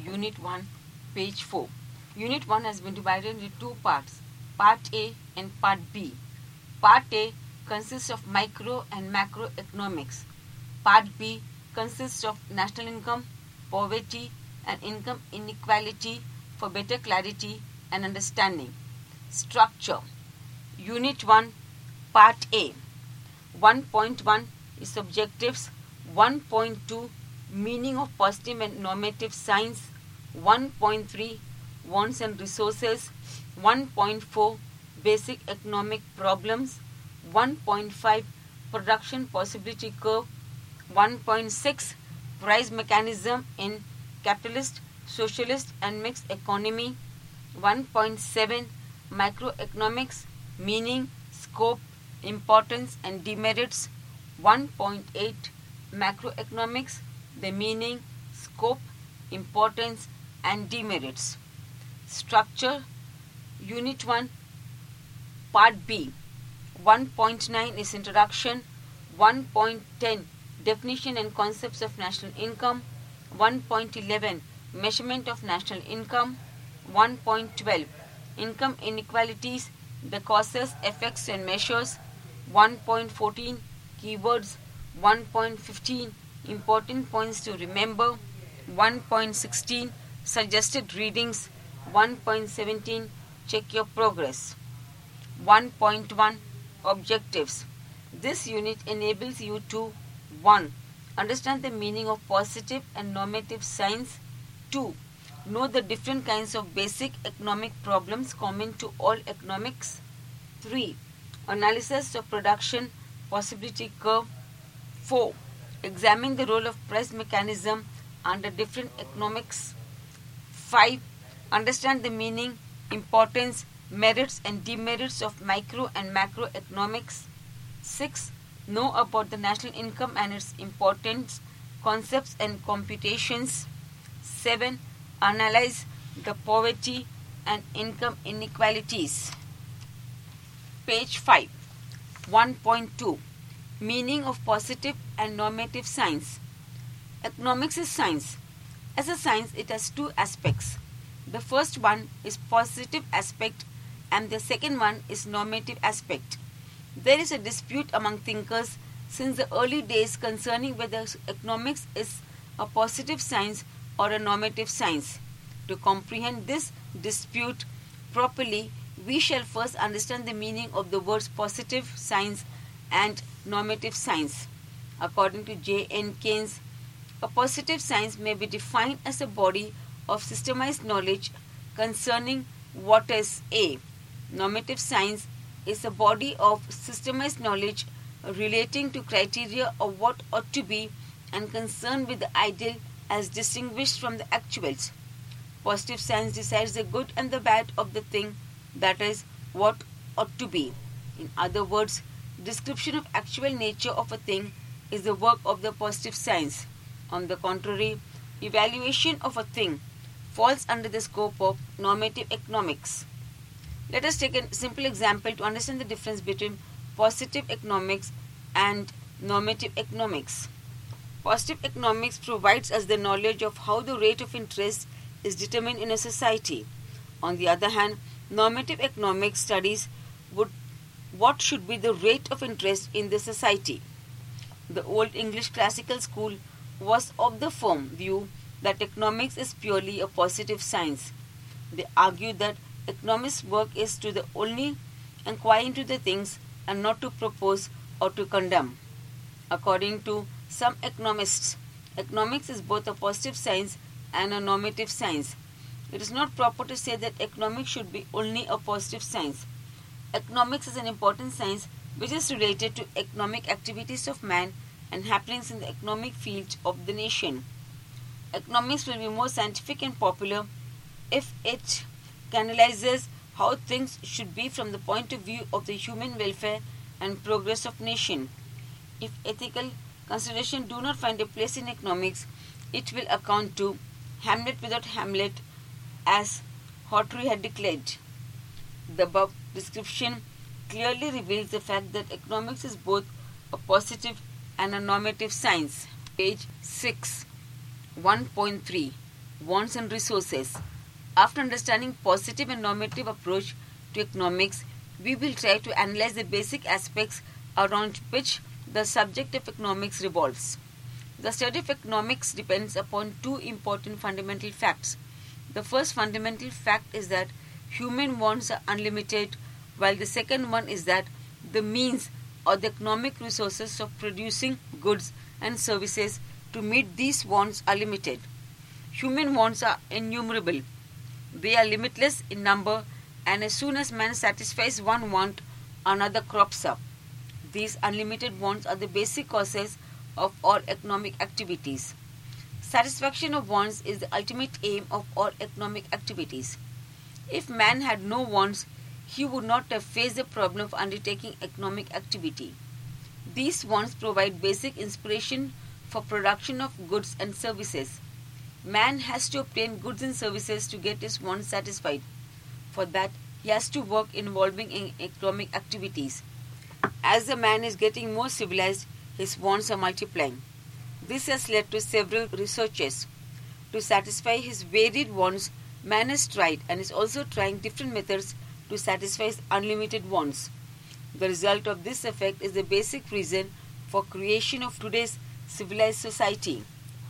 Unit 1, page 4. Unit 1 has been divided into two parts, Part A and Part B. Part A consists of micro and macroeconomics. Part B consists of national income, poverty, and income inequality for better clarity and understanding. Structure. Unit 1, Part A. 1.1 is objectives. 1.2 meaning of positive and normative science. 1.3 wants and resources. 1.4 basic economic problems. 1.5 production possibility curve. 1.6 price mechanism in capitalist, socialist and mixed economy. 1.7 microeconomics meaning, scope, importance and demerits. 1.8 macroeconomics, the meaning, scope, importance and demerits. Structure. Unit 1, Part B. 1.9 is introduction. 1.10 definition and concepts of national income. 1.11 measurement of national income. 1.12 income inequalities, the causes, effects and measures. 1.14 keywords. 1.15 important points to remember. 1.16 suggested readings. 1.17 check your progress. 1.1 objectives. This unit enables you to 1. Understand the meaning of positive and normative science. 2. Know the different kinds of basic economic problems common to all economics. 3. Analysis of production possibility curve. 4. Examine the role of price mechanism under different economics. 5. Understand the meaning, importance, merits and demerits of micro and macroeconomics. 6. Know about the national income and its importance, concepts and computations. 7. Analyze the poverty and income inequalities. Page 5. 1.2 Meaning of positive and normative science. Economics is science. As a science, it has two aspects. The first one is positive aspect and the second one is normative aspect. There is a dispute among thinkers since the early days concerning whether economics is a positive science or a normative science. To comprehend this dispute properly, we shall first understand the meaning of the words positive science and normative science. According to J.N. Keynes, a positive science may be defined as a body of systemized knowledge concerning what is A. Normative science is a body of systemized knowledge relating to criteria of what ought to be and concerned with the ideal as distinguished from the actuals. Positive science decides the good and the bad of the thing, that is, what ought to be. In other words, description of actual nature of a thing is the work of the positive science. On the contrary, evaluation of a thing falls under the scope of normative economics. Let us take a simple example to understand the difference between positive economics and normative economics. Positive economics provides us the knowledge of how the rate of interest is determined in a society. On the other hand, normative economics studies what should be the rate of interest in the society. The old English classical school was of the firm view that economics is purely a positive science. They argued that economists' work is to the only inquire into the things and not to propose or to condemn. According to some economists, economics is both a positive science and a normative science. It is not proper to say that economics should be only a positive science. Economics is an important science which is related to economic activities of man and happenings in the economic field of the nation. Economics will be more scientific and popular if it analyzes how things should be from the point of view of the human welfare and progress of nation. If ethical considerations do not find a place in economics, it will account to Hamlet without Hamlet, as Hawtrey had declared. The above description clearly reveals the fact that economics is both a positive and a normative science. Page 6. 1.3 wants and resources. After understanding positive and normative approach to economics, we will try to analyze the basic aspects around which the subject of economics revolves. The study of economics depends upon two important fundamental facts. The first fundamental fact is that human wants are unlimited, while the second one is that the means or the economic resources of producing goods and services to meet these wants are limited. Human wants are innumerable. They are limitless in number, and as soon as man satisfies one want, another crops up. These unlimited wants are the basic causes of all economic activities. Satisfaction of wants is the ultimate aim of all economic activities. If man had no wants, he would not have faced the problem of undertaking economic activity. These wants provide basic inspiration for production of goods and services. Man has to obtain goods and services to get his wants satisfied. For that, he has to work involving in economic activities. As the man is getting more civilized, his wants are multiplying. This has led to several researches. To satisfy his varied wants, man has tried and is also trying different methods to satisfy his unlimited wants. The result of this effect is the basic reason for creation of today's civilized society.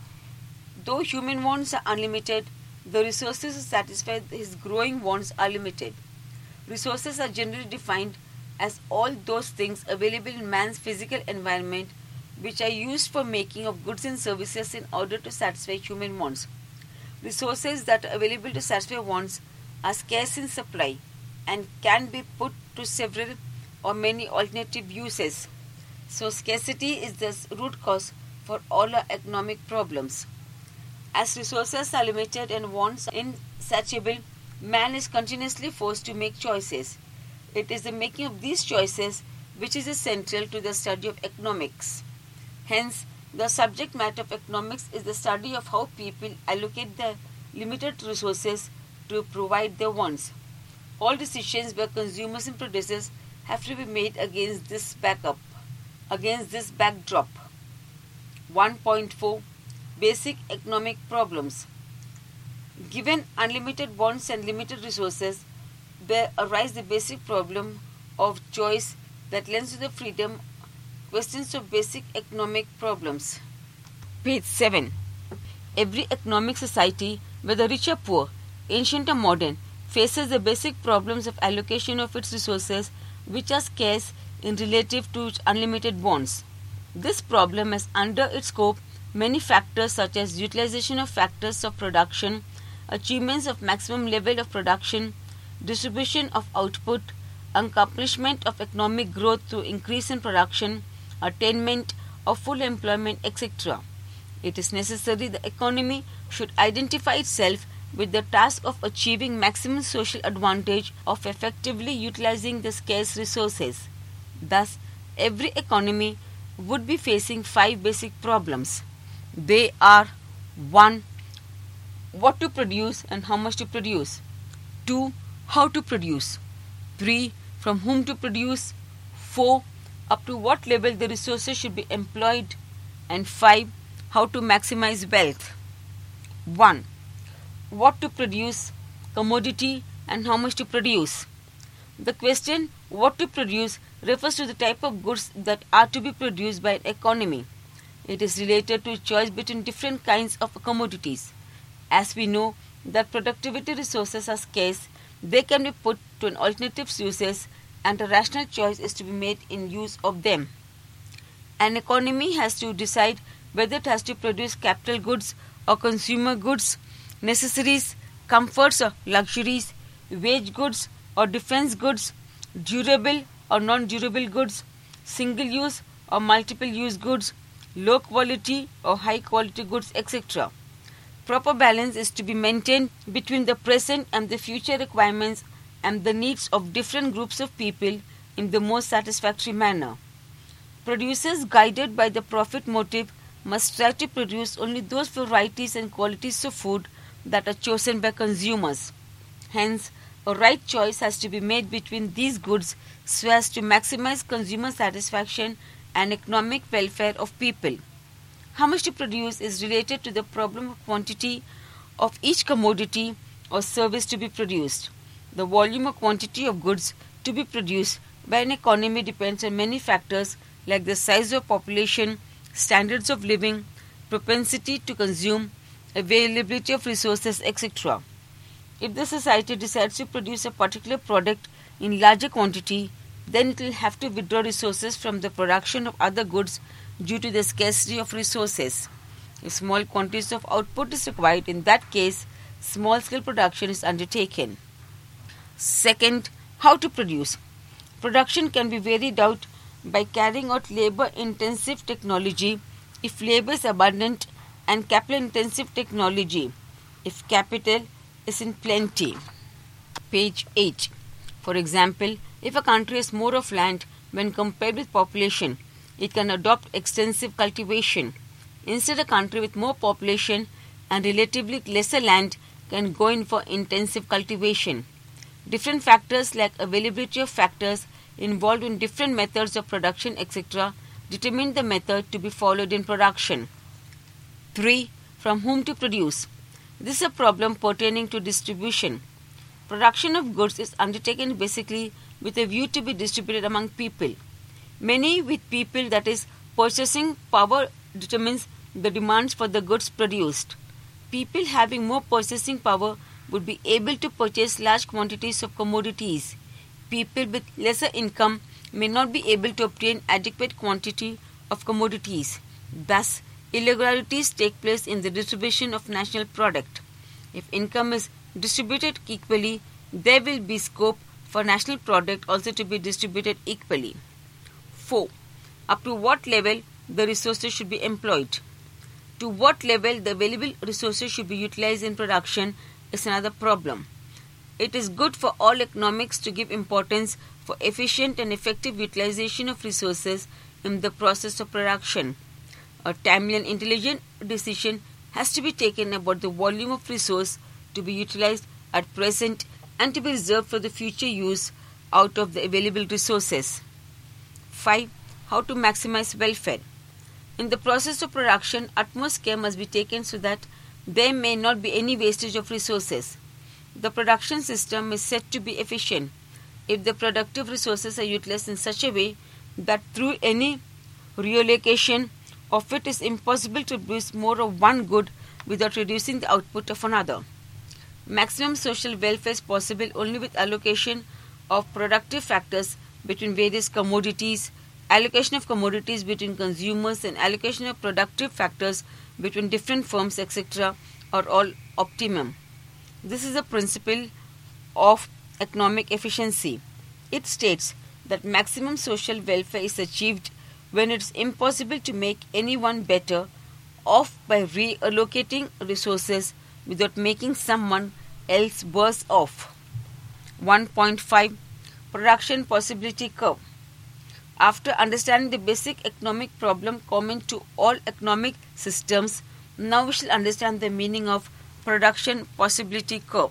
Though human wants are unlimited, the resources to satisfy his growing wants are limited. Resources are generally defined as all those things available in man's physical environment which are used for making of goods and services in order to satisfy human wants. Resources that are available to satisfy wants are scarce in supply and can be put to several or many alternative uses. So scarcity is the root cause for all our economic problems. As resources are limited and wants are insatiable, man is continuously forced to make choices. It is the making of these choices which is essential to the study of economics. Hence, the subject matter of economics is the study of how people allocate their limited resources to provide their wants. All decisions by consumers and producers have to be made against this backdrop. 1.4 Basic economic problems. Given unlimited wants and limited resources, there arise the basic problem of choice that lends to the freedom questions of basic economic problems. Page 7. Every economic society, whether rich or poor, ancient or modern, faces the basic problems of allocation of its resources which are scarce in relative to its unlimited wants. This problem has under its scope many factors such as utilization of factors of production, achievements of maximum level of production, distribution of output, accomplishment of economic growth through increase in production, attainment of full employment, etc. It is necessary the economy should identify itself with the task of achieving maximum social advantage of effectively utilizing the scarce resources. Thus, every economy would be facing 5 basic problems. They are 1. What to produce and how much to produce. 2. How to produce. 3. From whom to produce. 4. Up to what level the resources should be employed. And 5. How to maximize wealth. 1. What to produce, commodity, and how much to produce. The question what to produce refers to the type of goods that are to be produced by an economy. It is related to choice between different kinds of commodities. As we know that productivity resources are scarce, they can be put to an alternative uses and a rational choice is to be made in use of them. An economy has to decide whether it has to produce capital goods or consumer goods, necessaries, comforts or luxuries, wage goods or defense goods, durable or non-durable goods, single-use or multiple-use goods, low quality or high quality goods, etc. Proper balance is to be maintained between the present and the future requirements and the needs of different groups of people in the most satisfactory manner. Producers, guided by the profit motive, must try to produce only those varieties and qualities of food that are chosen by consumers. Hence, a right choice has to be made between these goods so as to maximize consumer satisfaction and economic welfare of people. How much to produce is related to the problem of quantity of each commodity or service to be produced. The volume or quantity of goods to be produced by an economy depends on many factors like the size of population, standards of living, propensity to consume, availability of resources, etc. If the society decides to produce a particular product in larger quantity, then it will have to withdraw resources from the production of other goods due to the scarcity of resources. If small quantities of output is required, in that case, small-scale production is undertaken. Second, how to produce. Production can be varied out by carrying out labor-intensive technology if labor is abundant and capital-intensive technology if capital is in plenty. Page 8. For example, if a country has more of land when compared with population, it can adopt extensive cultivation. Instead, a country with more population and relatively lesser land can go in for intensive cultivation. Different factors like availability of factors involved in different methods of production, etc., determine the method to be followed in production. 3. From whom to produce. This is a problem pertaining to distribution. Production of goods is undertaken basically with a view to be distributed among people. Many with people, that is, purchasing power determines the demands for the goods produced. People having more purchasing power would be able to purchase large quantities of commodities. People with lesser income may not be able to obtain adequate quantity of commodities. Thus, irregularities take place in the distribution of national product. If income is distributed equally, there will be scope for national product also to be distributed equally. 4. Up to what level the resources should be employed. To what level the available resources should be utilized in production is another problem. It is good for all economics to give importance for efficient and effective utilization of resources in the process of production. A timely and intelligent decision has to be taken about the volume of resource to be utilized at present and to be reserved for the future use out of the available resources. 5. How to maximize welfare. In the process of production, utmost care must be taken so that there may not be any wastage of resources. The production system is said to be efficient if the productive resources are utilized in such a way that through any reallocation of it is impossible to produce more of one good without reducing the output of another. Maximum social welfare is possible only with allocation of productive factors between various commodities, allocation of commodities between consumers, and allocation of productive factors between different firms, etc., are all optimum. This is a principle of economic efficiency. It states that maximum social welfare is achieved when it is impossible to make anyone better off by reallocating resources without making someone else worse off. 1.5 Production Possibility Curve. After understanding the basic economic problem common to all economic systems, now we shall understand the meaning of production possibility curve.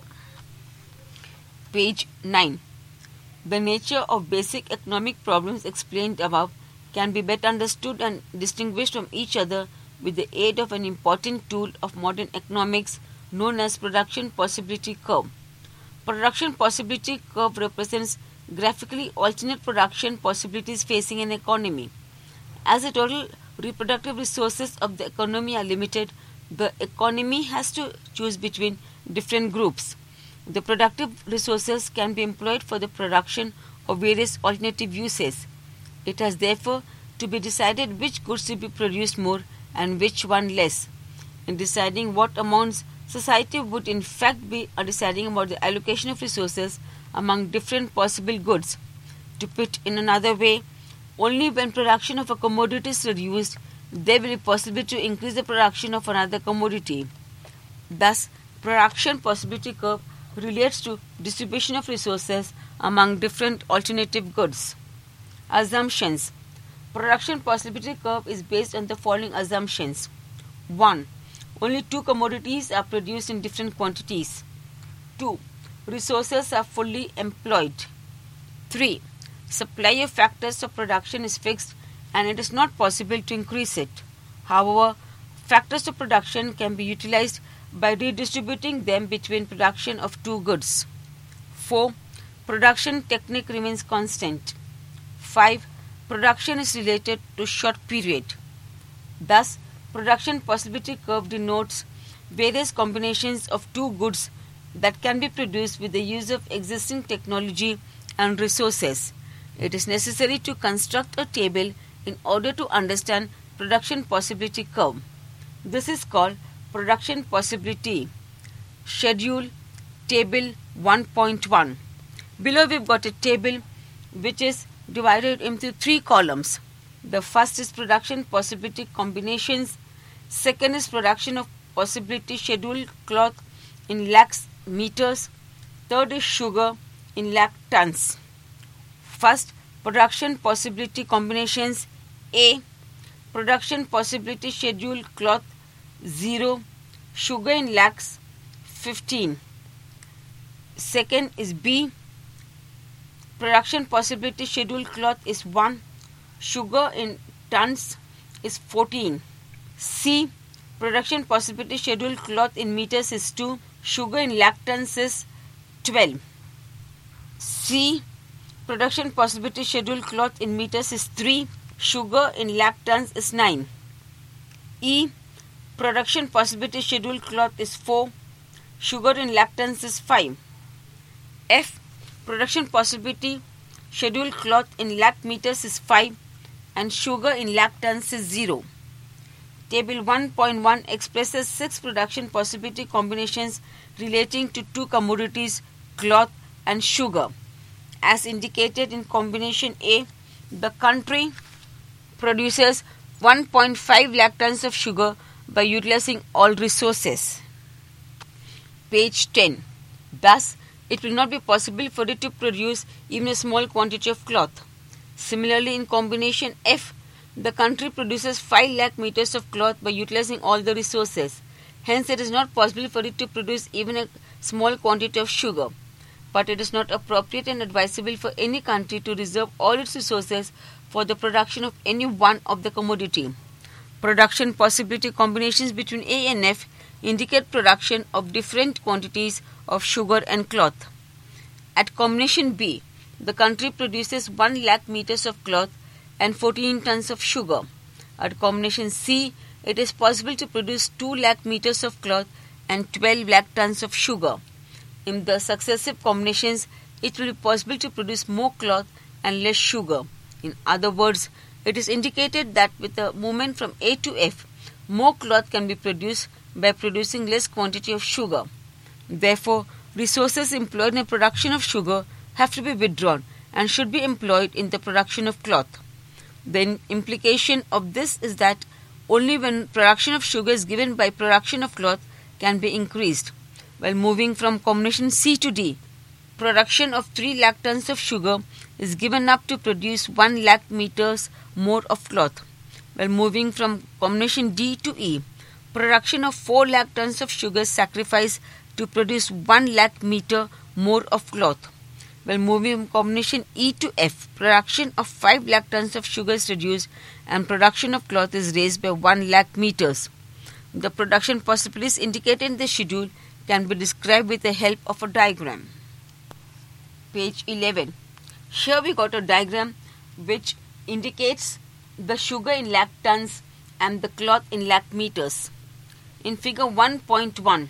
Page 9. The nature of basic economic problems explained above can be better understood and distinguished from each other with the aid of an important tool of modern economics known as production possibility curve. Production possibility curve represents graphically alternate production possibilities facing an economy. As the total reproductive resources of the economy are limited, the economy has to choose between different groups. The productive resources can be employed for the production of various alternative uses. It has therefore to be decided which goods to be produced more and which one less. In deciding what amounts, society would in fact be deciding about the allocation of resources among different possible goods. To put in another way, only when production of a commodity is reduced, there will be possibility to increase the production of another commodity. Thus, production possibility curve relates to distribution of resources among different alternative goods. Assumptions. Production possibility curve is based on the following assumptions. 1. Only two commodities are produced in different quantities. 2. Resources are fully employed. 3. Supply of factors of production is fixed and it is not possible to increase it. However, factors of production can be utilized by redistributing them between production of two goods. 4. Production technique remains constant. 5. Production is related to short period. Thus, production possibility curve denotes various combinations of two goods that can be produced with the use of existing technology and resources. It is necessary to construct a table in order to understand production possibility curve. This is called production possibility schedule table 1.1. Below we've got a table which is divided into 3 columns. The first is production possibility combinations. Second is production of possibility schedule cloth in lakhs meters. Third is sugar in lakh tons. First, production possibility combinations. A. Production possibility schedule cloth 0, sugar in lakhs 15. Second is B. Production possibility schedule cloth is 1, sugar in tons is 14. C. Production possibility schedule cloth in meters is 2, sugar in lakh tons is 12. C. Production possibility schedule cloth in meters is 3, sugar in lakh tons is 9. E. Production possibility schedule cloth is 4, sugar in lakh tons is 5. F. Production possibility schedule cloth in lakh meters is 5 and sugar in lakh tons is 0. Table 1.1 expresses 6 production possibility combinations relating to two commodities, cloth and sugar. As indicated in combination A, the country produces 1.5 lakh tons of sugar by utilizing all resources. Page 10. Thus, it will not be possible for it to produce even a small quantity of cloth. Similarly, in combination F, the country produces 5 lakh meters of cloth by utilizing all the resources. Hence, it is not possible for it to produce even a small quantity of sugar. But it is not appropriate and advisable for any country to reserve all its resources for the production of any one of the commodity. Production possibility combinations between A and F indicate production of different quantities of sugar and cloth. At combination B, the country produces 1 lakh meters of cloth and 14 tons of sugar. At combination C, it is possible to produce 2 lakh meters of cloth and 12 lakh tons of sugar. In the successive combinations, it will be possible to produce more cloth and less sugar. In other words, it is indicated that with a movement from A to F, more cloth can be produced by producing less quantity of sugar. Therefore, resources employed in the production of sugar have to be withdrawn and should be employed in the production of cloth. The implication of this is that only when production of sugar is given by production of cloth can be increased. While moving from combination C to D, production of 3 lakh tons of sugar is given up to produce 1 lakh meters more of cloth. While moving from combination D to E, production of 4 lakh tons of sugar is sacrificed to produce 1 lakh meter more of cloth. While moving from combination E to F, production of 5 lakh tons of sugar is reduced and production of cloth is raised by 1 lakh meters. The production possibilities indicated in the schedule can be described with the help of a diagram. Page 11. Here we got a diagram which indicates the sugar in lakh tons and the cloth in lakh meters. In figure 1.1,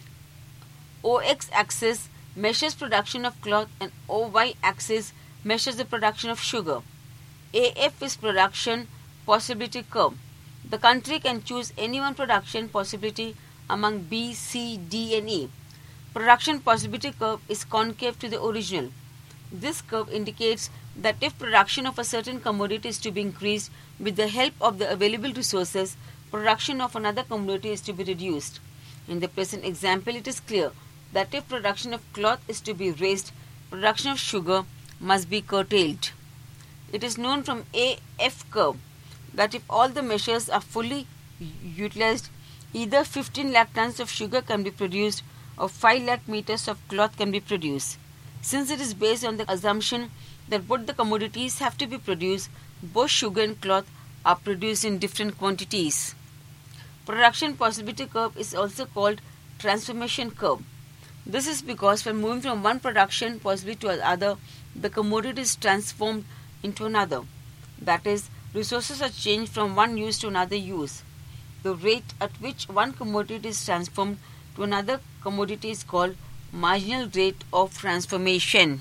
OX axis measures production of cloth and OY axis measures the production of sugar. AF is production possibility curve. The country can choose any one production possibility among B, C, D and E. Production possibility curve is concave to the original. This curve indicates that if production of a certain commodity is to be increased with the help of the available resources, production of another commodity is to be reduced. In the present example, it is clear that if production of cloth is to be raised, production of sugar must be curtailed. It is known from AF curve that if all the measures are fully utilized, either 15 lakh tons of sugar can be produced or 5 lakh meters of cloth can be produced. Since it is based on the assumption that both the commodities have to be produced, both sugar and cloth are produced in different quantities. Production possibility curve is also called transformation curve. This is because when moving from one production possibly to another, the commodity is transformed into another. That is, resources are changed from one use to another use. The rate at which one commodity is transformed to another commodity is called marginal rate of transformation.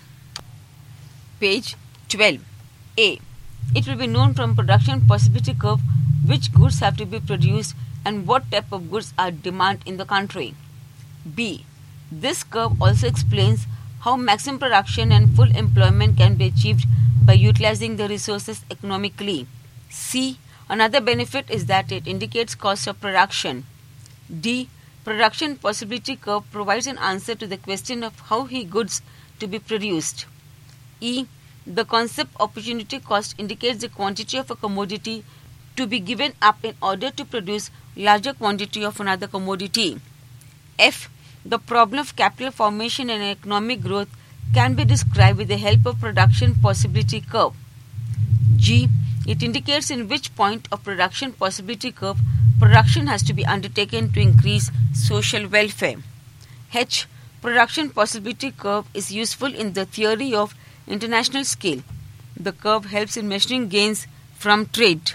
Page 12. A. It will be known from production possibility curve which goods have to be produced and what type of goods are demand in the country. B. This curve also explains how maximum production and full employment can be achieved by utilizing the resources economically. C. Another benefit is that it indicates cost of production. D. Production possibility curve provides an answer to the question of how goods to be produced. E. The concept opportunity cost indicates the quantity of a commodity to be given up in order to produce larger quantity of another commodity. F. The problem of capital formation and economic growth can be described with the help of production possibility curve. G. It indicates in which point of production possibility curve production has to be undertaken to increase social welfare. H. Production possibility curve is useful in the theory of international scale. The curve helps in measuring gains from trade.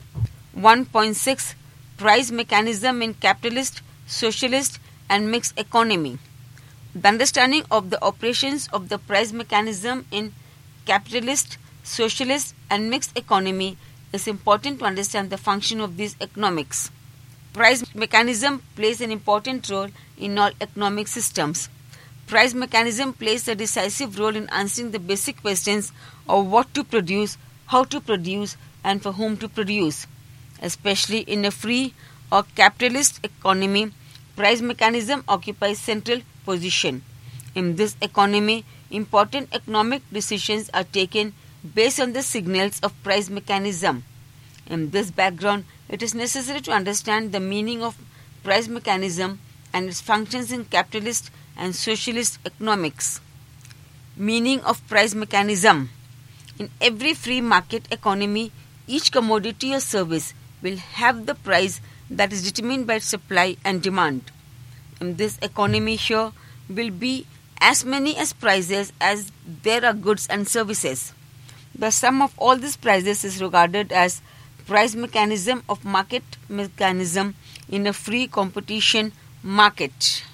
1.6. Price mechanism in capitalist, socialist and mixed economy. The understanding of the operations of the price mechanism in capitalist, socialist and mixed economy is important to understand the function of these economics. Price mechanism plays an important role in all economic systems. Price mechanism plays a decisive role in answering the basic questions of what to produce, how to produce and for whom to produce. Especially in a free or capitalist economy, price mechanism occupies central position. In this economy, important economic decisions are taken based on the signals of price mechanism. In this background, it is necessary to understand the meaning of price mechanism and its functions in capitalist and socialist economics. Meaning of price mechanism. In every free market economy, each commodity or service will have the price that is determined by supply and demand. In this economy, here will be as many as prices as there are goods and services. The sum of all these prices is regarded as price mechanism of market mechanism in a free competition market.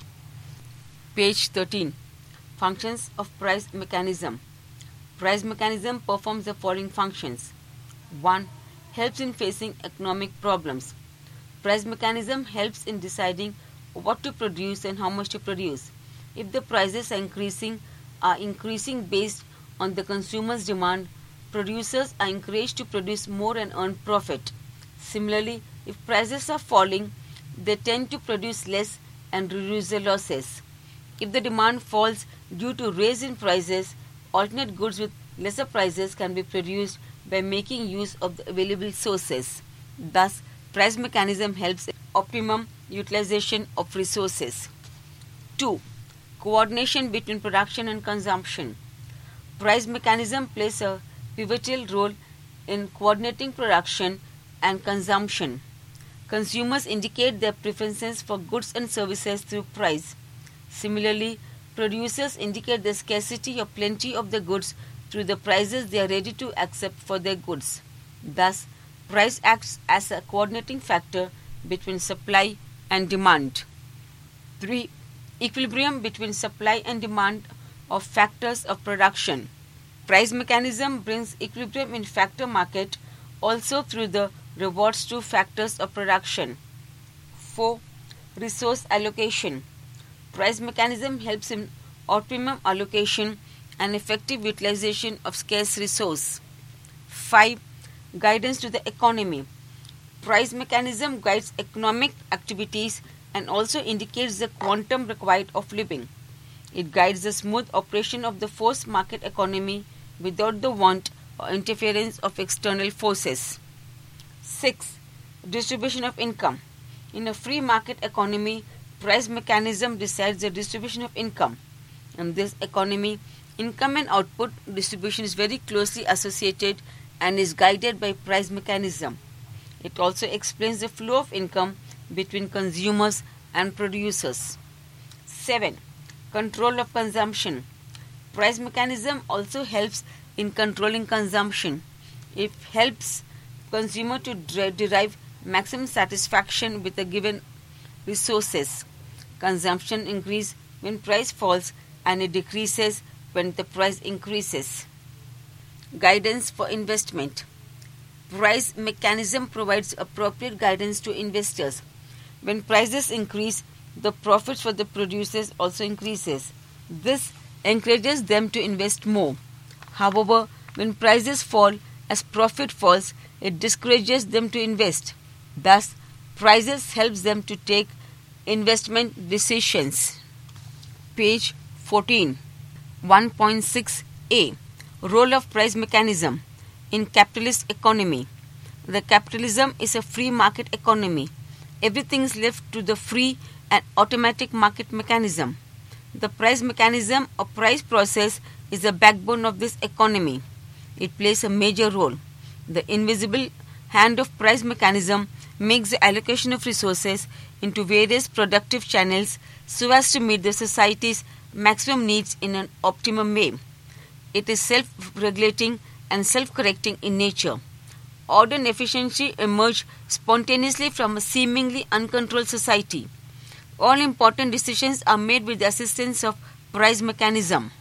Page 13. Functions of price mechanism. Price mechanism performs the following functions. 1. Helps in facing economic problems. Price mechanism helps in deciding what to produce and how much to produce. If the prices are increasing based on the consumer's demand, producers are encouraged to produce more and earn profit. Similarly, if prices are falling, they tend to produce less and reduce their losses. If the demand falls due to rise in prices, alternate goods with lesser prices can be produced by making use of the available sources. Thus, price mechanism helps in optimum utilization of resources. 2. Coordination between production and consumption. Price mechanism plays a pivotal role in coordinating production and consumption. Consumers indicate their preferences for goods and services through price. Similarly, producers indicate the scarcity or plenty of the goods through the prices they are ready to accept for their goods. Thus, price acts as a coordinating factor between supply and demand. 3. Equilibrium between supply and demand of factors of production. Price mechanism brings equilibrium in factor market also through the rewards to factors of production. 4. Resource allocation. Price mechanism helps in optimum allocation and effective utilization of scarce resource. 5. Guidance to the economy. Price mechanism guides economic activities and also indicates the quantum required of living. It guides the smooth operation of the forced market economy without the want or interference of external forces. 6. Distribution of income. In a free market economy, price mechanism decides the distribution of income. In this economy, income and output distribution is very closely associated and is guided by price mechanism. It also explains the flow of income between consumers and producers. 7. Control of consumption. Price mechanism also helps in controlling consumption. It helps consumer to derive maximum satisfaction with a given resources. Consumption increases when price falls and it decreases when the price increases. Guidance for investment. Price mechanism provides appropriate guidance to investors. When prices increase, the profits for the producers also increases. This encourages them to invest more. However, when prices fall as profit falls, it discourages them to invest. Thus, prices helps them to take investment decisions. Page 14. 1.6a. Role of price mechanism in capitalist economy. The capitalism is a free market economy. Everything is left to the free and automatic market mechanism. The price mechanism or price process is the backbone of this economy. It plays a major role. The invisible hand of price mechanism makes the allocation of resources into various productive channels so as to meet the society's maximum needs in an optimum way. It is self-regulating and self-correcting in nature. Order and efficiency emerge spontaneously from a seemingly uncontrolled society. All important decisions are made with the assistance of price mechanism.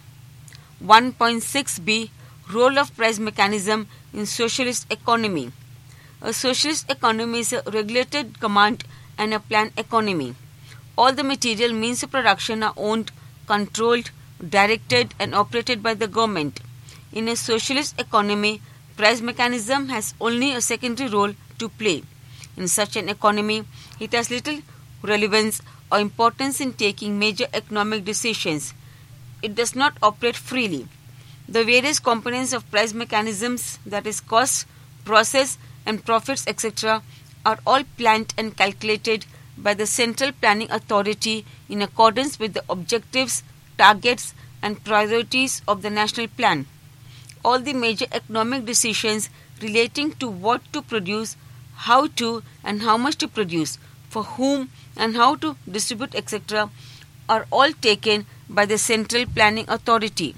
1.6b. Role of price mechanism in socialist economy. A socialist economy is a regulated command and a planned economy. All the material means of production are owned, controlled, directed and operated by the government. In a socialist economy, price mechanism has only a secondary role to play. In such an economy, it has little relevance or importance in taking major economic decisions. It does not operate freely. The various components of price mechanisms, that is cost, process and profits etc., are all planned and calculated by the Central Planning Authority in accordance with the objectives, targets and priorities of the national plan. All the major economic decisions relating to what to produce, how to and how much to produce, for whom and how to distribute etc. are all taken by the Central Planning Authority.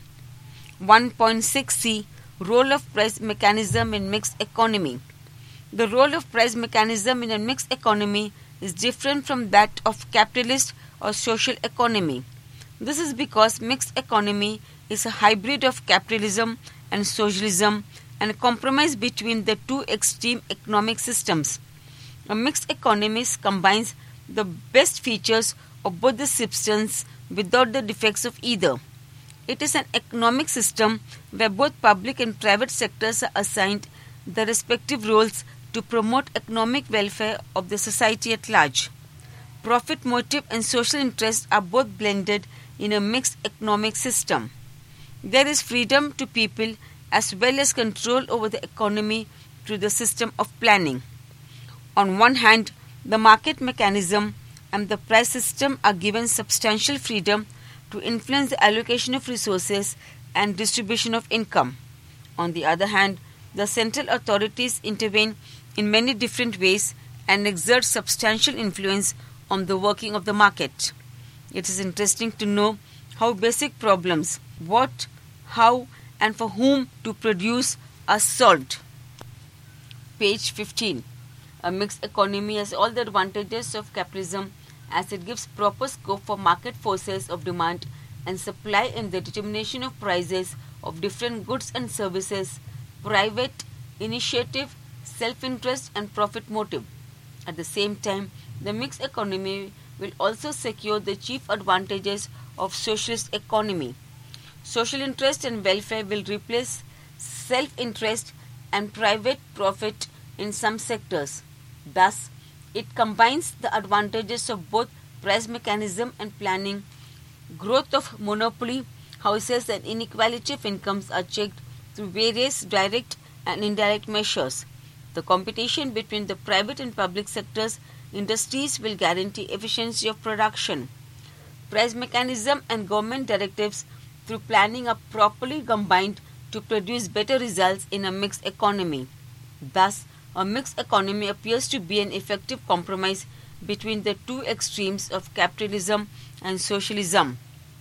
1.6c. Role of price mechanism in mixed economy. The role of price mechanism in a mixed economy is different from that of capitalist or social economy. This is because mixed economy is a hybrid of capitalism and socialism and a compromise between the two extreme economic systems. A mixed economy combines the best features of both the systems without the defects of either. It is an economic system where both public and private sectors are assigned the respective roles to promote economic welfare of the society at large. Profit motive and social interest are both blended in a mixed economic system. There is freedom to people as well as control over the economy through the system of planning. On one hand, the market mechanism and the price system are given substantial freedom to influence the allocation of resources and distribution of income. On the other hand, the central authorities intervene in many different ways and exert substantial influence on the working of the market. It is interesting to know how basic problems, what, how, and for whom to produce are solved. Page 15. A mixed economy has all the advantages of capitalism as it gives proper scope for market forces of demand and supply in the determination of prices of different goods and services, private initiative, self-interest and profit motive. At the same time, the mixed economy will also secure the chief advantages of socialist economy. Social interest and welfare will replace self-interest and private profit in some sectors. Thus, it combines the advantages of both price mechanism and planning. Growth of monopoly houses and inequality of incomes are checked through various direct and indirect measures. The competition between the private and public sectors industries will guarantee efficiency of production. Price mechanism and government directives through planning are properly combined to produce better results in a mixed economy. Thus, a mixed economy appears to be an effective compromise between the two extremes of capitalism and socialism.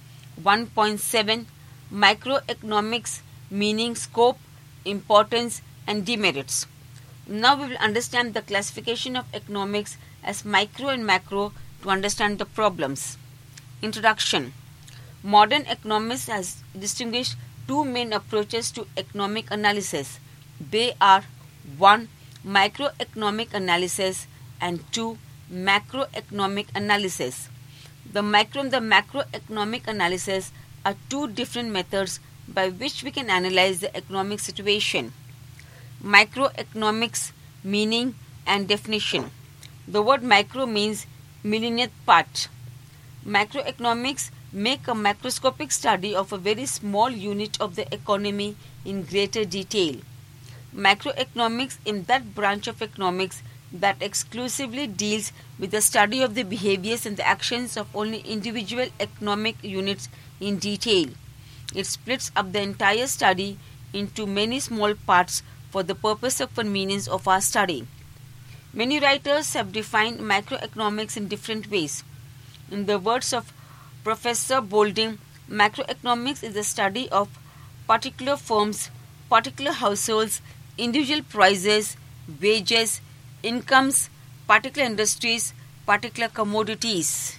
1.7 Microeconomics, meaning, scope, importance, and demerits. Now we will understand the classification of economics as micro and macro to understand the problems. Introduction. Modern economics has distinguished two main approaches to economic analysis. They are 1. Microeconomic analysis and 2. Macroeconomic analysis. The micro and the macroeconomic analysis are two different methods by which we can analyze the economic situation. Microeconomics, meaning and definition. The word micro means millionth part. Macroeconomics make a macroscopic study of a very small unit of the economy in greater detail. Macroeconomics is that branch of economics that exclusively deals with the study of the behaviors and the actions of only individual economic units in detail. It splits up the entire study into many small parts for the purpose of convenience of our study. Many writers have defined macroeconomics in different ways. In the words of Professor Boulding, macroeconomics is the study of particular firms, particular households, individual prices, wages, incomes, particular industries, particular commodities.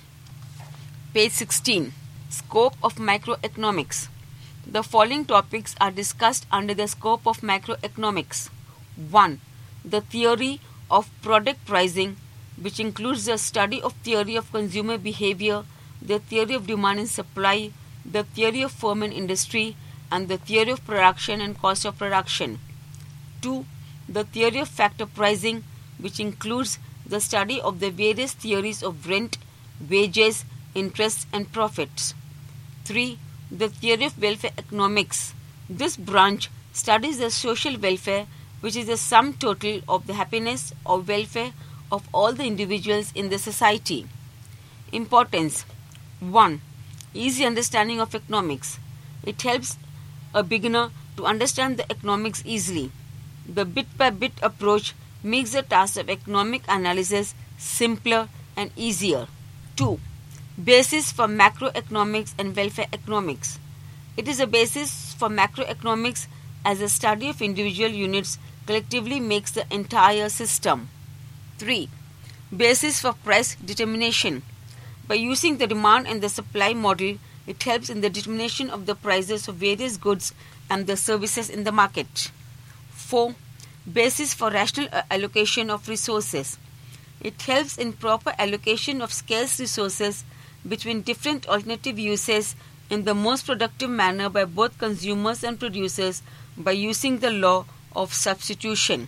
Page 16. Scope of macroeconomics. The following topics are discussed under the scope of macroeconomics. 1. The theory of product pricing, which includes the study of theory of consumer behavior, the theory of demand and supply, the theory of firm and industry, and the theory of production and cost of production. 2. The theory of factor pricing, which includes the study of the various theories of rent, wages, interest, and profits. 3. The theory of welfare economics. This branch studies the social welfare, which is the sum total of the happiness or welfare of all the individuals in the society. Importance. 1. Easy understanding of economics. It helps a beginner to understand the economics easily. The bit-by-bit approach makes the task of economic analysis simpler and easier. 2. Basis for macroeconomics and welfare economics. It is a basis for macroeconomics as the study of individual units collectively makes the entire system. 3. Basis for price determination. By using the demand and the supply model, it helps in the determination of the prices of various goods and the services in the market. 4. Basis for rational allocation of resources. It helps in proper allocation of scarce resources between different alternative uses in the most productive manner by both consumers and producers by using the law of substitution.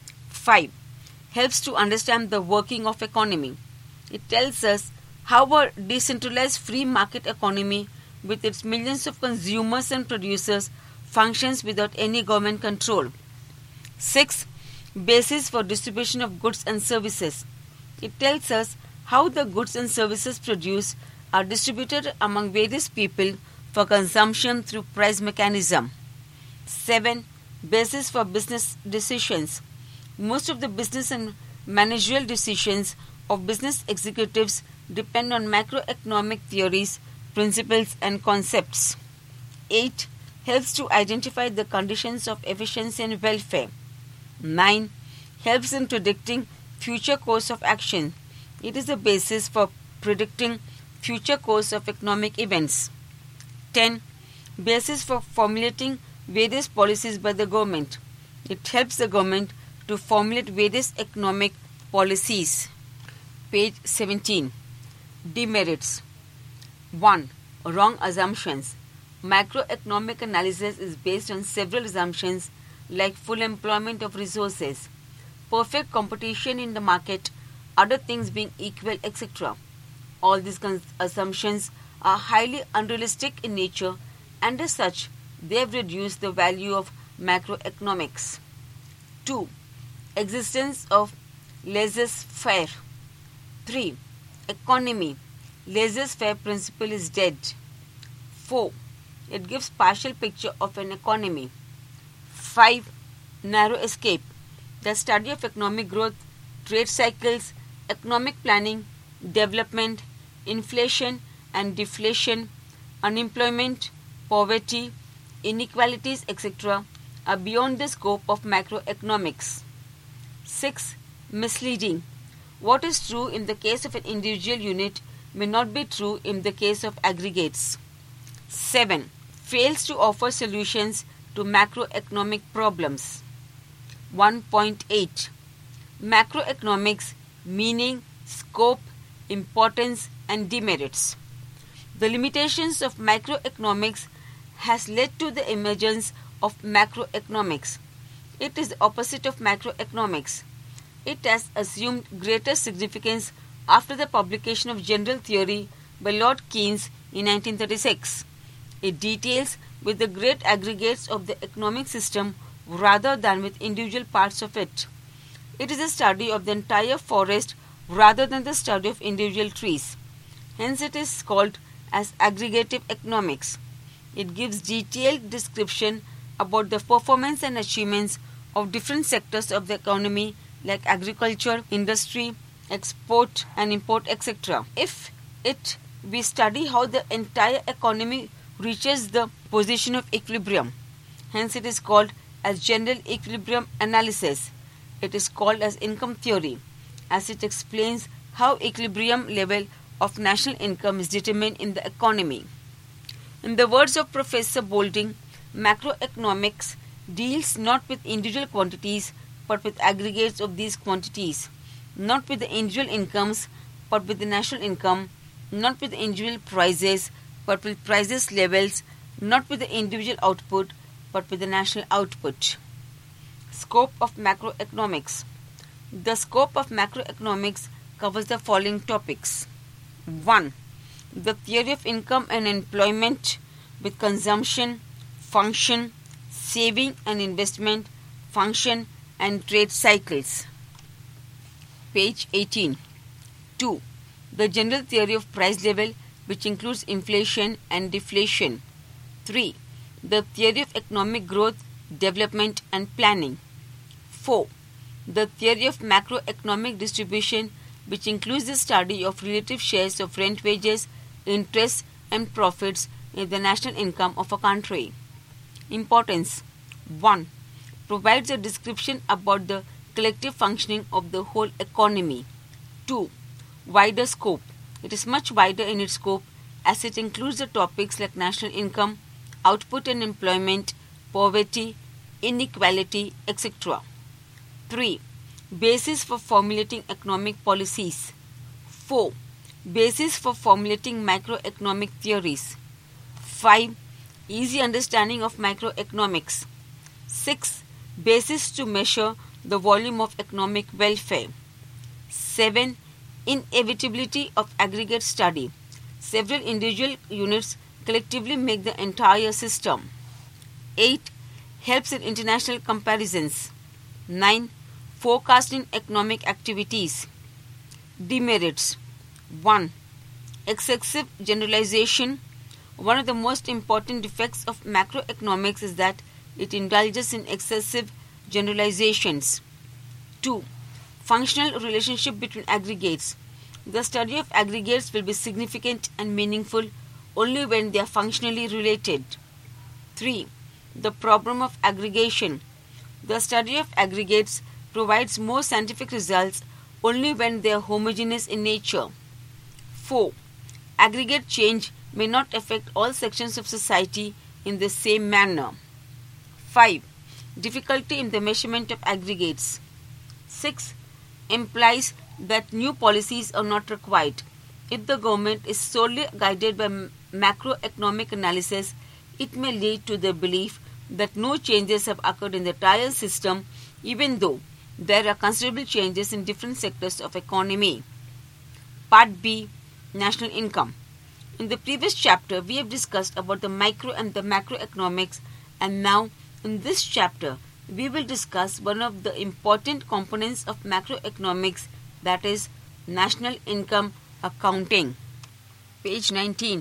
5. Helps to understand the working of economy. It tells us how a decentralized free market economy with its millions of consumers and producers functions without any government control. 6. Basis for distribution of goods and services. It tells us how the goods and services produced are distributed among various people for consumption through price mechanism. 7. Basis for business decisions. Most of the business and managerial decisions of business executives depend on macroeconomic theories, principles, and concepts. 8. Helps to identify the conditions of efficiency and welfare. 9. Helps in predicting future course of action. It is a basis for predicting future course of economic events. 10. Basis for formulating various policies by the government. It helps the government to formulate various economic policies. Page 17. Demerits. 1. Wrong assumptions. Macroeconomic analysis is based on several assumptions like full employment of resources, perfect competition in the market, other things being equal, etc. All these assumptions are highly unrealistic in nature, and as such, they have reduced the value of macroeconomics. 2. Existence of laissez-faire. 3. Economy. Laissez-faire principle is dead. 4. It gives partial picture of an economy. 5. Narrow escape. The study of economic growth, trade cycles, economic planning, development, inflation, and deflation, unemployment, poverty, inequalities, etc. are beyond the scope of macroeconomics. 6. Misleading. What is true in the case of an individual unit may not be true in the case of aggregates. 7. Fails to offer solutions to macroeconomic problems. 1.8. Macroeconomics, meaning, scope, importance and demerits. The limitations of microeconomics has led to the emergence of macroeconomics. It is the opposite of macroeconomics. It has assumed greater significance after the publication of General Theory by Lord Keynes in 1936. It deals with the great aggregates of the economic system rather than with individual parts of it. It is a study of the entire forest rather than the study of individual trees. Hence it is called as aggregative economics. It gives detailed description about the performance and achievements of different sectors of the economy like agriculture, industry, export and import, etc. If we study how the entire economy reaches the position of equilibrium. Hence it is called as general equilibrium analysis. It is called as income theory, as it explains how equilibrium level of national income is determined in the economy. In the words of Professor Boulding, macroeconomics deals not with individual quantities but with aggregates of these quantities, not with the individual incomes but with the national income, not with the individual prices but with prices levels, not with the individual output but with the national output. Scope of macroeconomics. The scope of macroeconomics covers the following topics. 1. The theory of income and employment with consumption, function, saving and investment, function and trade cycles. Page 18. 2. The general theory of price level which includes inflation and deflation. 3. The theory of economic growth, development and planning. 4. The theory of macroeconomic distribution which includes the study of relative shares of rent, wages, interest and profits in the national income of a country. Importance. 1. Provides a description about the collective functioning of the whole economy. 2. Wider scope. It is much wider in its scope as it includes the topics like national income, output and employment, poverty, inequality, etc. 3. Basis for formulating economic policies. 4. Basis for formulating macroeconomic theories. 5. Easy understanding of macroeconomics. 6. Basis to measure the volume of economic welfare. 7. Inevitability of aggregate study. Several individual units collectively make the entire system. 8. Helps in international comparisons. 9. Forecasting economic activities. Demerits. 1. Excessive generalization. One of the most important defects of macroeconomics is that it indulges in excessive generalizations. 2. Functional relationship between aggregates. The study of aggregates will be significant and meaningful only when they are functionally related. 3. The problem of aggregation. The study of aggregates provides more scientific results only when they are homogeneous in nature. 4. Aggregate change may not affect all sections of society in the same manner. 5. Difficulty in the measurement of aggregates. 6. Implies that new policies are not required. If the government is solely guided by macroeconomic analysis, it may lead to the belief that no changes have occurred in the entire system, even though there are considerable changes in different sectors of economy. Part B. National income. In the previous chapter, we have discussed about the micro and the macroeconomics, and now in this chapter, we will discuss one of the important components of macroeconomics, that is national income accounting. Page 19.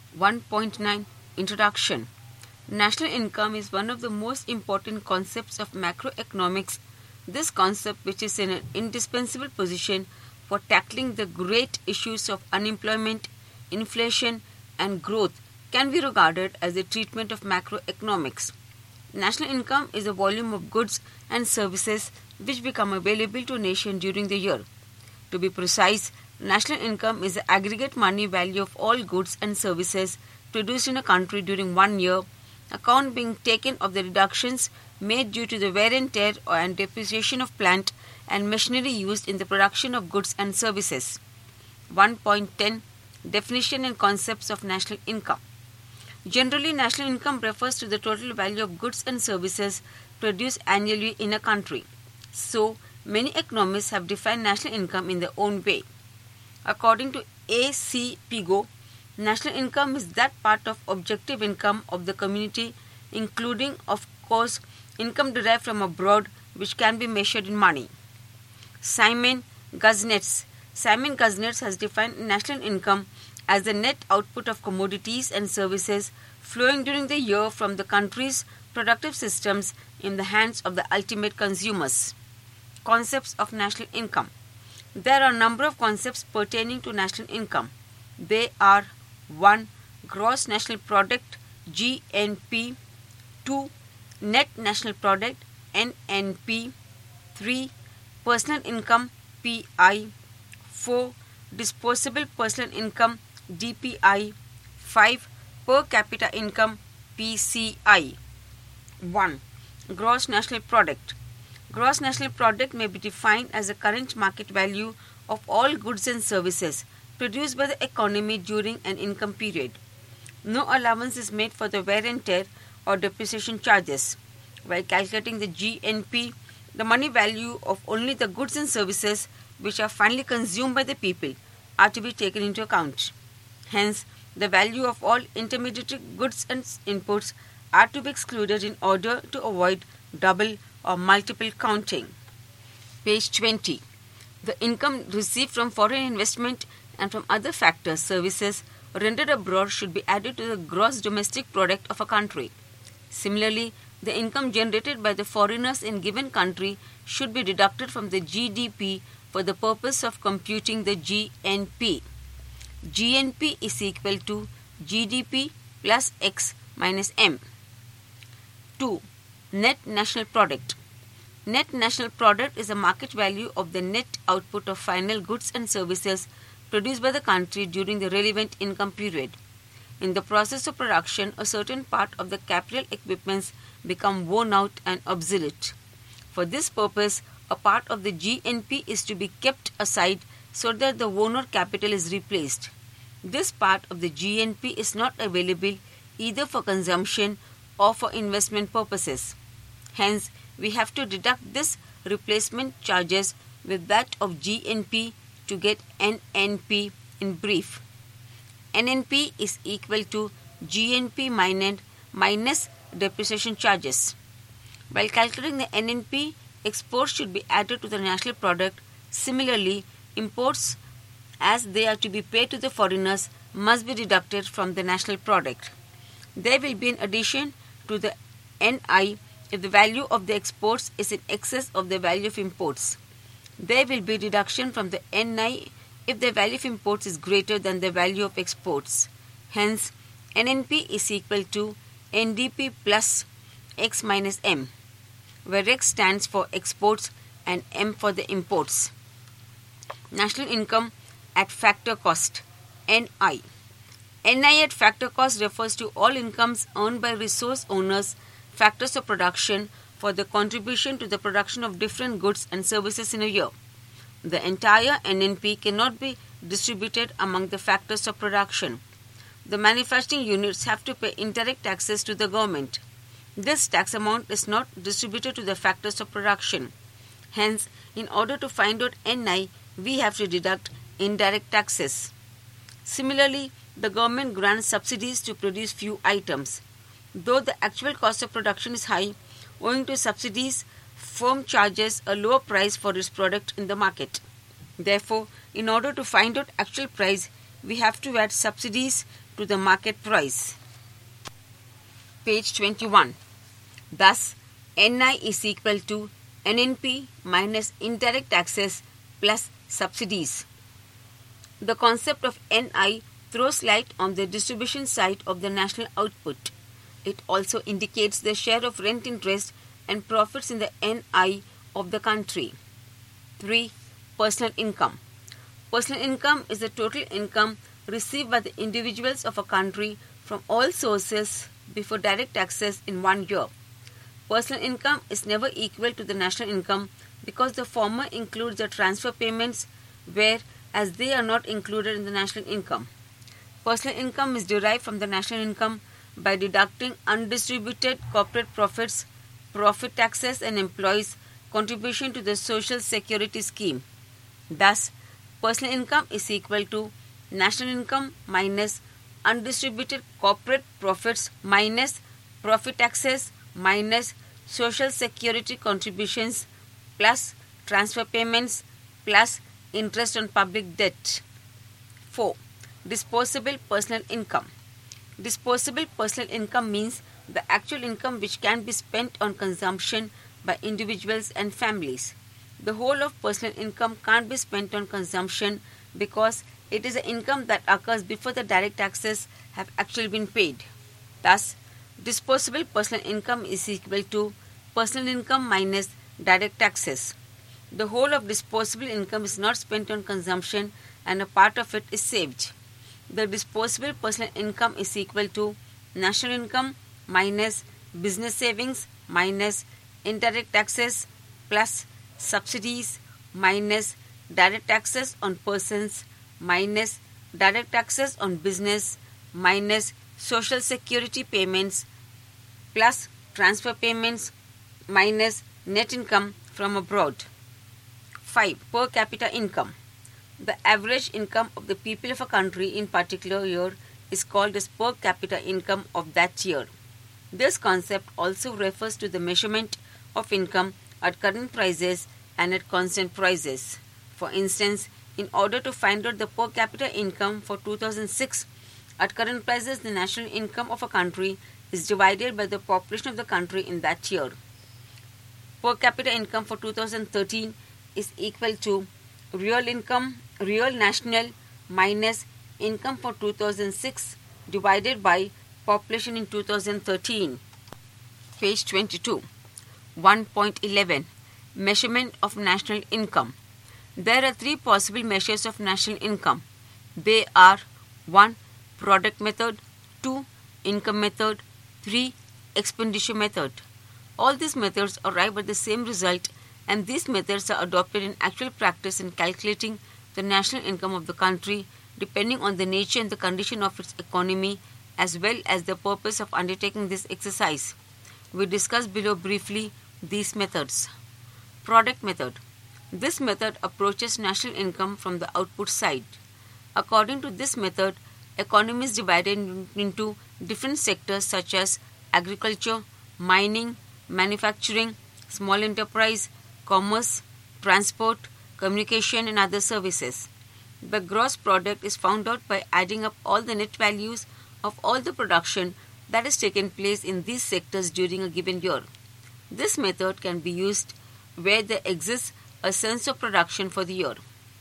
1.9 Introduction. National income is one of the most important concepts of macroeconomics. This concept, which is in an indispensable position for tackling the great issues of unemployment, inflation and growth can be regarded as a treatment of macroeconomics. National income is the volume of goods and services which become available to a nation during the year. To be precise, national income is the aggregate money value of all goods and services produced in a country during 1 year, account being taken of the reductions made due to the wear and tear and depreciation of plant and machinery used in the production of goods and services. 1.10 Definition and concepts of national income. Generally, national income refers to the total value of goods and services produced annually in a country. So, many economists have defined national income in their own way. According to A.C. Pigot, national income is that part of objective income of the community, including, of course, income derived from abroad, which can be measured in money. Simon Kuznets has defined national income as the net output of commodities and services flowing during the year from the country's productive systems in the hands of the ultimate consumers. Concepts of national income. There are a number of concepts pertaining to national income. They are 1. Gross national product GNP, 2. Net national product NNP, 3. Personal income PI, 4. Disposable personal income DPI, 5. Per capita income PCI. 1. Gross national product. Gross national product may be defined as the current market value of all goods and services produced by the economy during an income period. No allowance is made for the wear and tear or depreciation charges. While calculating the GNP, the money value of only the goods and services which are finally consumed by the people are to be taken into account. Hence, the value of all intermediate goods and inputs are to be excluded in order to avoid double or multiple counting. Page 20. The income received from foreign investment and from other factors, services rendered abroad should be added to the gross domestic product of a country. Similarly, the income generated by the foreigners in given country should be deducted from the GDP for the purpose of computing the GNP. GNP is equal to GDP plus X minus M. 2. Net national product. Net national product is the market value of the net output of final goods and services produced by the country during the relevant income period. In the process of production, a certain part of the capital equipments become worn out and obsolete. For this purpose, a part of the GNP is to be kept aside so that the worn out capital is replaced. This part of the GNP is not available either for consumption or for investment purposes. Hence, we have to deduct this replacement charges with that of GNP to get NNP in brief. NNP is equal to GNP minus depreciation charges. While calculating the NNP, exports should be added to the national product. Similarly, imports, as they are to be paid to the foreigners, must be deducted from the national product. There will be an addition to the NI if the value of the exports is in excess of the value of imports. There will be deduction from the NI if the value of imports is greater than the value of exports. Hence, NNP is equal to NDP plus X minus M, where X stands for exports and M for the imports. National income at factor cost, NI. NI at factor cost refers to all incomes earned by resource owners, factors of production, for the contribution to the production of different goods and services in a year. The entire NNP cannot be distributed among the factors of production. The manufacturing units have to pay indirect taxes to the government. This tax amount is not distributed to the factors of production. Hence, in order to find out NI, we have to deduct indirect taxes. Similarly, the government grants subsidies to produce few items. Though the actual cost of production is high, owing to subsidies, firm charges a lower price for its product in the market. Therefore, in order to find out actual price, we have to add subsidies to the market price. Page 21. Thus, NI is equal to NNP minus indirect taxes plus subsidies. The concept of NI throws light on the distribution side of the national output. It also indicates the share of rent interest and profits in the NI of the country. 3. Personal income. Personal income is the total income received by the individuals of a country from all sources before direct taxes in 1 year. Personal income is never equal to the national income because the former includes the transfer payments, whereas they are not included in the national income. Personal income is derived from the national income by deducting undistributed corporate profits, profit taxes, and employees' contribution to the Social Security scheme. Thus, personal income is equal to national income minus undistributed corporate profits minus profit taxes minus Social Security contributions plus transfer payments plus interest on public debt. 4. Disposable personal income. Disposable personal income means the actual income which can be spent on consumption by individuals and families. The whole of personal income can't be spent on consumption because it is an income that occurs before the direct taxes have actually been paid. Thus, disposable personal income is equal to personal income minus direct taxes. The whole of disposable income is not spent on consumption and a part of it is saved. The disposable personal income is equal to national income minus business savings minus indirect taxes plus subsidies minus direct taxes on persons minus direct taxes on business minus social security payments plus transfer payments minus net income from abroad. 5. Per capita income. The average income of the people of a country in particular year is called as per capita income of that year. This concept also refers to the measurement of income at current prices and at constant prices. For instance, in order to find out the per capita income for 2006, at current prices the national income of a country is divided by the population of the country in that year. Per capita income for 2013 is equal to real national minus income for 2006 divided by population in 2013. Page 22. 1.11. Measurement of national income. There are three possible measures of national income. They are 1. Product method, 2. Income method, 3. Expenditure method. All these methods arrive at the same result, and these methods are adopted in actual practice in calculating the national income of the country depending on the nature and the condition of its economy as well as the purpose of undertaking this exercise. We discuss below briefly these methods. Product method. This method approaches national income from the output side. According to this method, economy is divided into different sectors such as agriculture, mining, manufacturing, small enterprise, commerce, transport, communication and other services. The gross product is found out by adding up all the net values of all the production that has taken place in these sectors during a given year. This method can be used where there exists a sense of production for the year.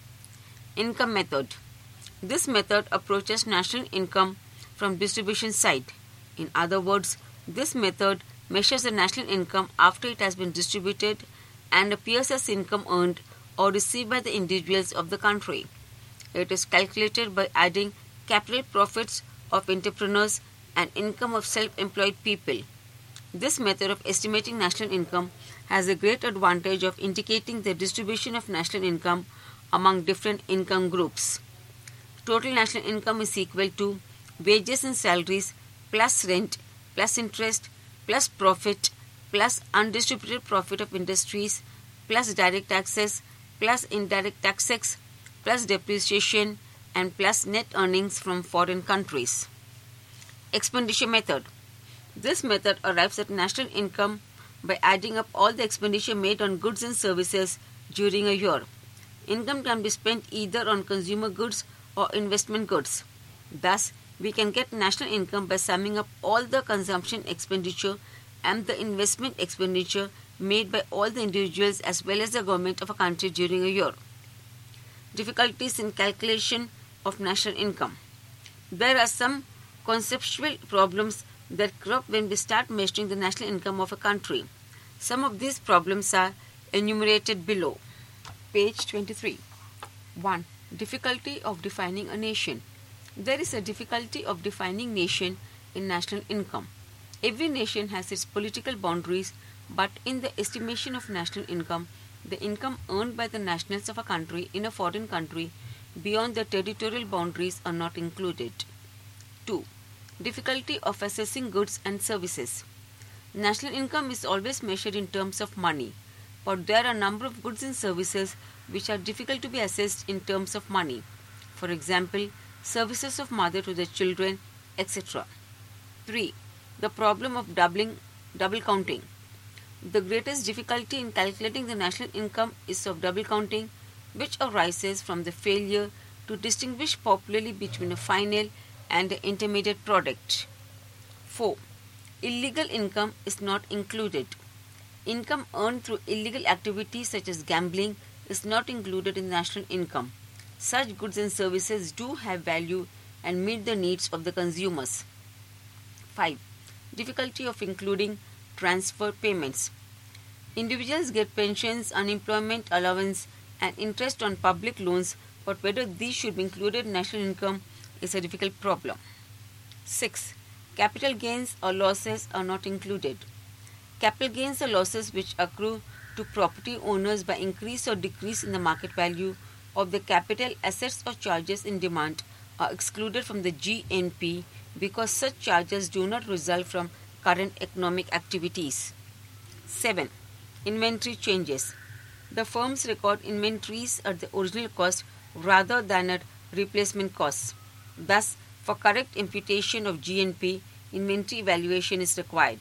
Income method. This method approaches national income from distribution side. In other words, this method measures the national income after it has been distributed and appears as income earned or received by the individuals of the country. It is calculated by adding capital profits of entrepreneurs and income of self-employed people. This method of estimating national income has a great advantage of indicating the distribution of national income among different income groups. Total national income is equal to wages and salaries plus rent plus interest plus profit plus undistributed profit of industries plus direct taxes plus indirect taxes plus depreciation and plus net earnings from foreign countries. Expenditure method. This method arrives at national income by adding up all the expenditure made on goods and services during a year. Income can be spent either on consumer goods or investment goods. Thus, we can get national income by summing up all the consumption expenditure and the investment expenditure made by all the individuals as well as the government of a country during a year. Difficulties in calculation of national income. There are some conceptual problems that crop when we start measuring the national income of a country. Some of these problems are enumerated below. Page 23. 1. Difficulty of defining a nation. There is a difficulty of defining nation in national income. Every nation has its political boundaries, but in the estimation of national income, the income earned by the nationals of a country in a foreign country beyond the territorial boundaries are not included. 2. Difficulty of assessing goods and services. National income is always measured in terms of money, but there are a number of goods and services which are difficult to be assessed in terms of money. For example, services of mother to the children, etc. 3. The problem of double counting. The greatest difficulty in calculating the national income is of double counting, which arises from the failure to distinguish popularly between a final and an intermediate product. 4. Illegal income is not included. Income earned through illegal activities such as gambling is not included in national income. Such goods and services do have value and meet the needs of the consumers. 5. Difficulty of including transfer payments. Individuals get pensions, unemployment allowance, and interest on public loans, but whether these should be included in national income is a difficult problem. 6. Capital gains or losses are not included. Capital gains are losses which accrue to property owners by increase or decrease in the market value of the capital assets or charges in demand are excluded from the GNP because such charges do not result from current economic activities. 7. Inventory changes. The firms record inventories at the original cost rather than at replacement costs. Thus, for correct imputation of GNP, inventory evaluation is required.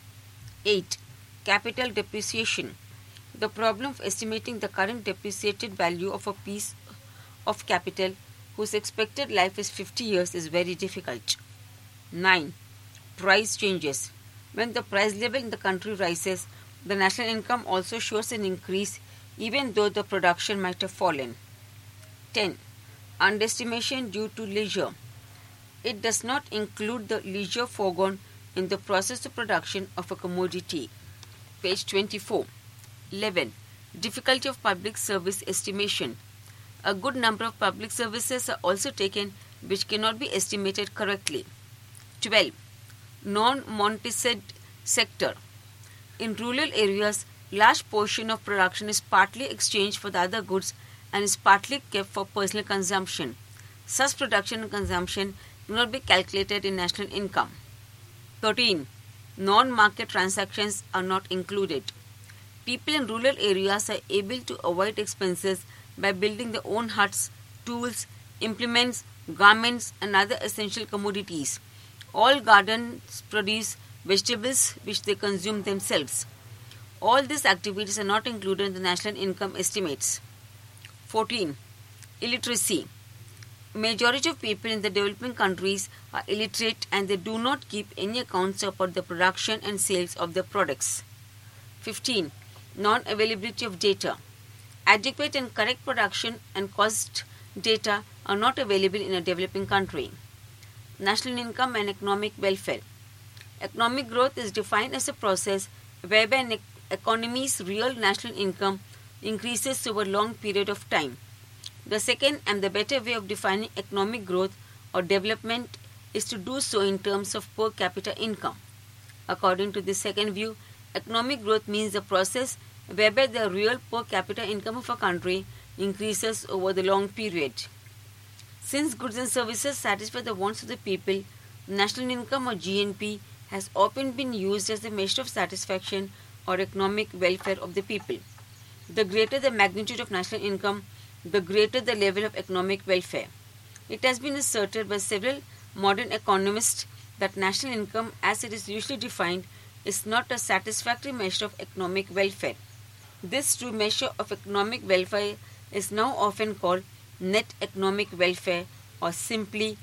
8. Capital depreciation. The problem of estimating the current depreciated value of a piece of capital whose expected life is 50 years is very difficult. 9. Price changes. When the price level in the country rises, the national income also shows an increase even though the production might have fallen. 10. Underestimation due to leisure. It does not include the leisure foregone in the process of production of a commodity. Page 24. 11. Difficulty of public service estimation. A good number of public services are also taken which cannot be estimated correctly. 12. Non-monetized sector. In rural areas, large portion of production is partly exchanged for the other goods and is partly kept for personal consumption. Such production and consumption cannot be calculated in national income. 13. Non-market transactions are not included. People in rural areas are able to avoid expenses by building their own huts, tools, implements, garments, and other essential commodities. All gardens produce vegetables which they consume themselves. All these activities are not included in the national income estimates. 14. Illiteracy. Majority of people in the developing countries are illiterate and they do not keep any accounts about the production and sales of their products. 15. Non-availability of data. Adequate and correct production and cost data are not available in a developing country. National income and economic welfare. Economic growth is defined as a process whereby an economy's real national income increases over a long period of time. The second and the better way of defining economic growth or development is to do so in terms of per capita income. According to the second view, economic growth means the process whereby the real per capita income of a country increases over the long period. Since goods and services satisfy the wants of the people, national income or GNP has often been used as a measure of satisfaction or economic welfare of the people. The greater the magnitude of national income, the greater the level of economic welfare. It has been asserted by several modern economists that national income, as it is usually defined, is not a satisfactory measure of economic welfare. This true measure of economic welfare is now often called net economic welfare or simply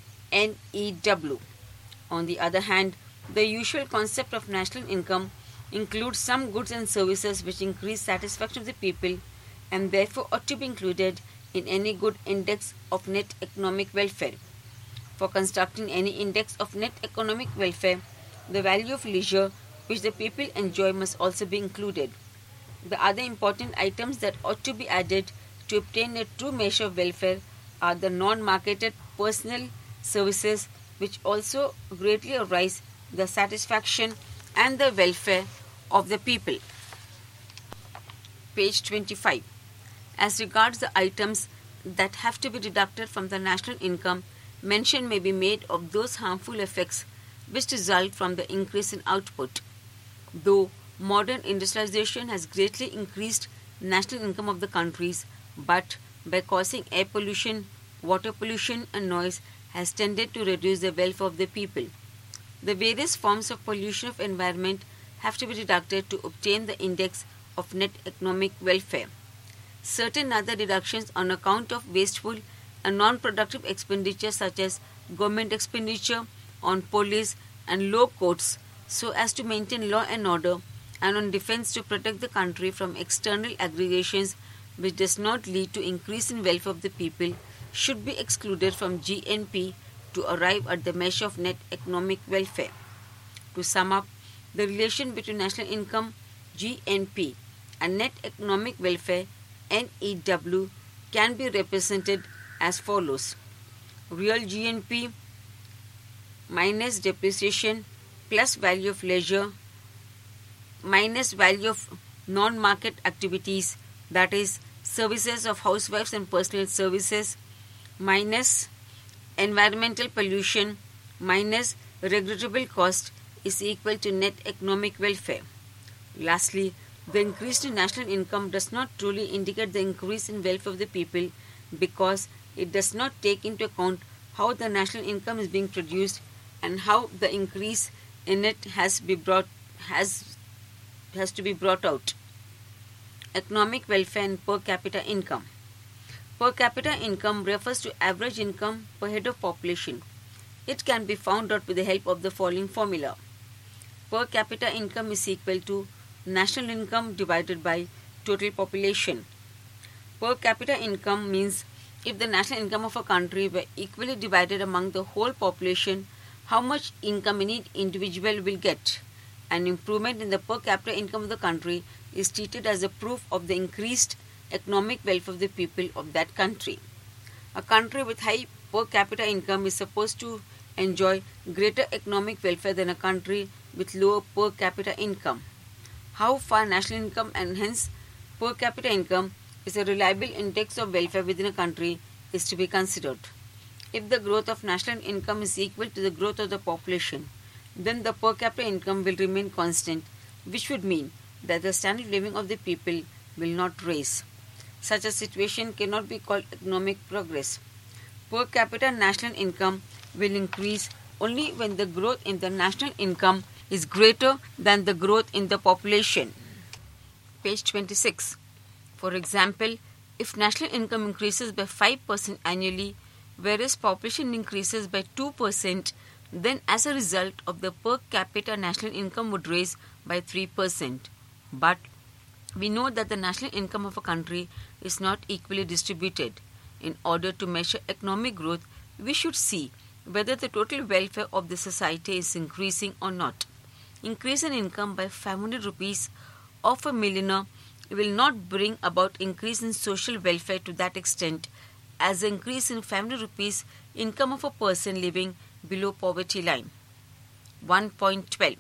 NEW. On the other hand, the usual concept of national income includes some goods and services which increase satisfaction of the people and therefore ought to be included in any good index of net economic welfare. For constructing any index of net economic welfare, the value of leisure which the people enjoy must also be included. The other important items that ought to be added to obtain a true measure of welfare are the non-marketed personal services, which also greatly arise the satisfaction and the welfare of the people. Page 25. As regards the items that have to be deducted from the national income, mention may be made of those harmful effects which result from the increase in output. Though modern industrialization has greatly increased national income of the countries, but by causing air pollution, water pollution and noise has tended to reduce the welfare of the people. The various forms of pollution of environment have to be deducted to obtain the index of net economic welfare. Certain other deductions on account of wasteful and non-productive expenditure such as government expenditure on police and law courts so as to maintain law and order and on defense to protect the country from external aggregations which does not lead to increase in welfare of the people should be excluded from GNP to arrive at the measure of net economic welfare. To sum up, the relation between national income GNP and net economic welfare NEW can be represented as follows. Real GNP minus depreciation plus value of leisure minus value of non-market activities, that is services of housewives and personal services, minus environmental pollution minus regrettable cost is equal to net economic welfare. Lastly, the increase in national income does not truly indicate the increase in welfare of the people because it does not take into account how the national income is being produced and how the increase in it has to be brought out. Economic welfare and per capita income. Per capita income refers to average income per head of population. It can be found out with the help of the following formula. Per capita income is equal to national income divided by total population. Per capita income means if the national income of a country were equally divided among the whole population, how much income any individual will get. An improvement in the per capita income of the country is treated as a proof of the increased economic welfare of the people of that country. A country with high per capita income is supposed to enjoy greater economic welfare than a country with lower per capita income. How far national income and hence per capita income is a reliable index of welfare within a country is to be considered. If the growth of national income is equal to the growth of the population, then the per capita income will remain constant, which would mean that the standard of living of the people will not rise. Such a situation cannot be called economic progress. Per capita national income will increase only when the growth in the national income is greater than the growth in the population. Page 26. For example, if national income increases by 5% annually, whereas population increases by 2%, then as a result of the per capita national income would rise by 3%. But we know that the national income of a country is not equally distributed. In order to measure economic growth, we should see whether the total welfare of the society is increasing or not. Increase in income by 500 rupees of a millionaire will not bring about increase in social welfare to that extent as the increase in 500 rupees income of a person living below poverty line. 1.12.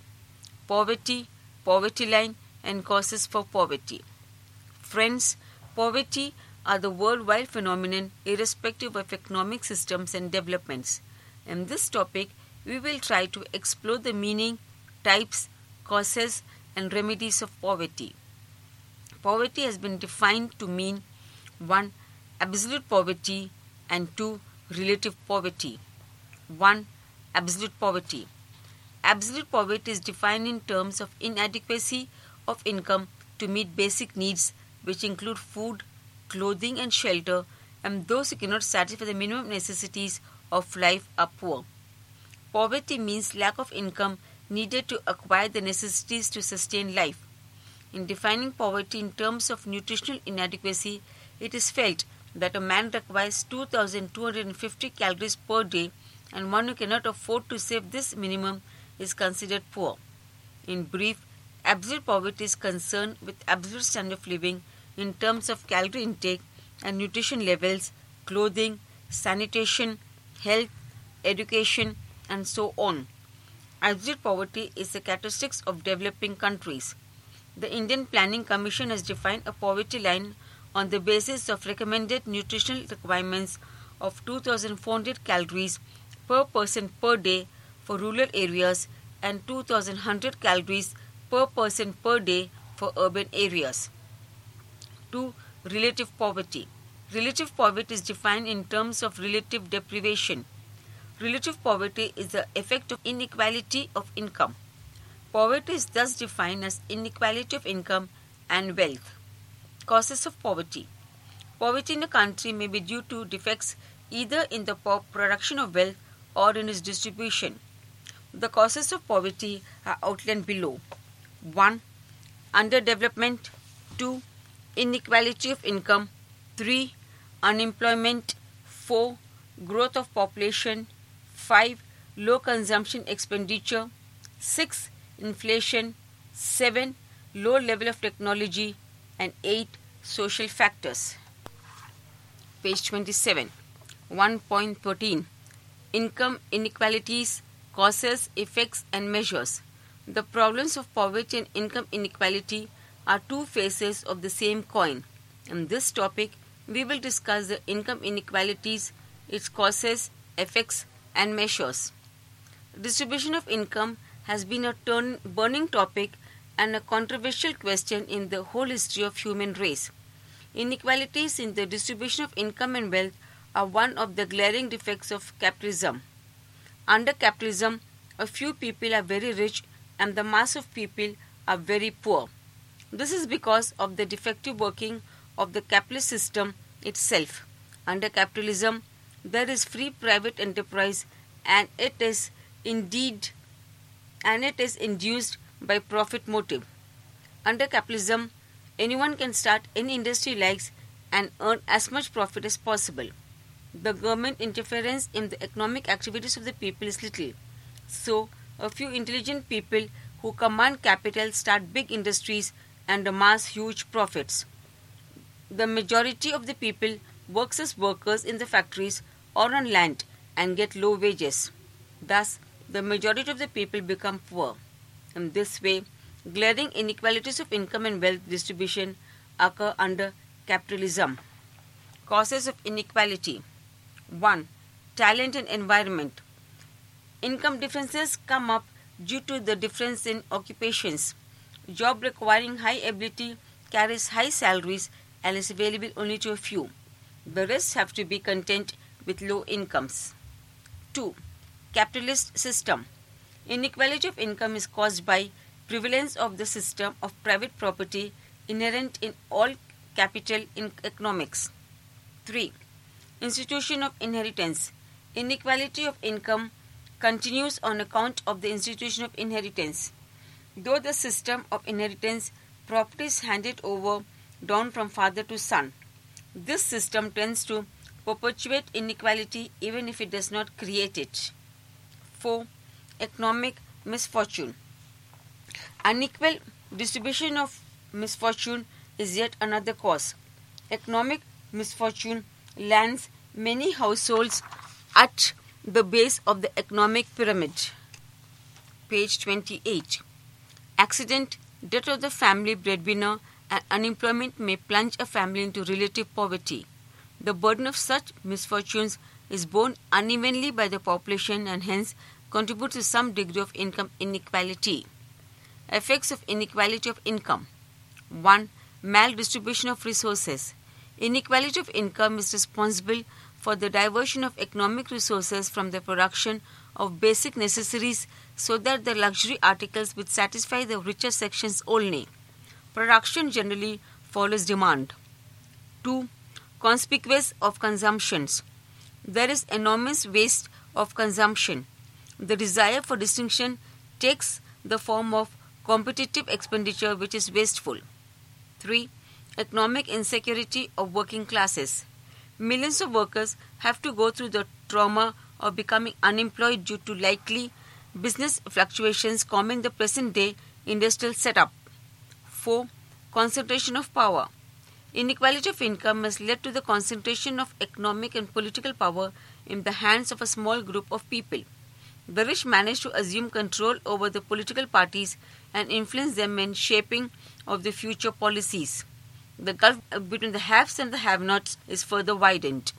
Poverty line and causes for poverty. Friends, poverty are the worldwide phenomenon irrespective of economic systems and developments. In this topic, we will try to explore the meaning, types, causes and remedies of poverty. Poverty has been defined to mean 1. Absolute poverty and 2. Relative poverty. 1. Absolute poverty. Absolute poverty is defined in terms of inadequacy of income to meet basic needs which include food, clothing and shelter, and those who cannot satisfy the minimum necessities of life are poor. Poverty means lack of income needed to acquire the necessities to sustain life. In defining poverty in terms of nutritional inadequacy, it is felt that a man requires 2,250 calories per day and one who cannot afford to save this minimum is considered poor. In brief, absolute poverty is concerned with absolute standard of living in terms of calorie intake and nutrition levels, clothing, sanitation, health, education, and so on. Absolute poverty is the characteristic of developing countries. The Indian Planning Commission has defined a poverty line on the basis of recommended nutritional requirements of 2,400 calories per person per day for rural areas and 2,100 calories per person per day for urban areas. 2. Relative poverty. Relative poverty is defined in terms of relative deprivation. Relative poverty is the effect of inequality of income. Poverty is thus defined as inequality of income and wealth. Causes of poverty. Poverty in a country may be due to defects either in the production of wealth or in its distribution. The causes of poverty are outlined below. 1. Underdevelopment. 2. Inequality of income. 3. Unemployment. 4. Growth of population. 5. Low consumption expenditure. 6. Inflation. 7. Low level of technology. And 8. Social factors. Page 27. 1.13. Income inequalities, causes, effects, and measures. The problems of poverty and income inequality are two faces of the same coin. In this topic, we will discuss the income inequalities, its causes, effects, and measures. Distribution of income has been a burning topic and a controversial question in the whole history of human race. Inequalities in the distribution of income and wealth are one of the glaring defects of capitalism. Under capitalism, a few people are very rich and the mass of people are very poor. This is because of the defective working of the capitalist system itself. Under capitalism, there is free private enterprise and it is induced by profit motive. Under capitalism, anyone can start any industry he likes and earn as much profit as possible. The government interference in the economic activities of the people is little. So, a few intelligent people who command capital start big industries and amass huge profits. The majority of the people works as workers in the factories or on land and get low wages. Thus, the majority of the people become poor. In this way, glaring inequalities of income and wealth distribution occur under capitalism. Causes of inequality. 1. Talent and environment. Income differences come up due to the difference in occupations. Job requiring high ability carries high salaries and is available only to a few. The rest have to be content with low incomes. 2. Capitalist system. Inequality of income is caused by prevalence of the system of private property inherent in all capital in economics. 3. Institution of inheritance. Inequality of income continues on account of the institution of inheritance. Though the system of inheritance, property is handed over down from father to son. This system tends to perpetuate inequality even if it does not create it. 4. Economic misfortune. Unequal distribution of misfortune is yet another cause. Economic misfortune lands many households at the base of the economic pyramid. Page 28. Accident, death of the family breadwinner, and unemployment may plunge a family into relative poverty. The burden of such misfortunes is borne unevenly by the population and hence contributes to some degree of income inequality. Effects of inequality of income. 1. Maldistribution of resources. Inequality of income is responsible for the diversion of economic resources from the production of basic necessaries so that the luxury articles which satisfy the richer sections only. Production generally follows demand. 2. Conspicuous of consumptions. There is enormous waste of consumption. The desire for distinction takes the form of competitive expenditure which is wasteful. 3. Economic insecurity of working classes. Millions of workers have to go through the trauma of becoming unemployed due to likely business fluctuations common in the present day industrial setup. 4. Concentration of power. Inequality of income has led to the concentration of economic and political power in the hands of a small group of people. The rich manage to assume control over the political parties and influence them in shaping of the future policies. The gulf between the haves and the have-nots is further widened.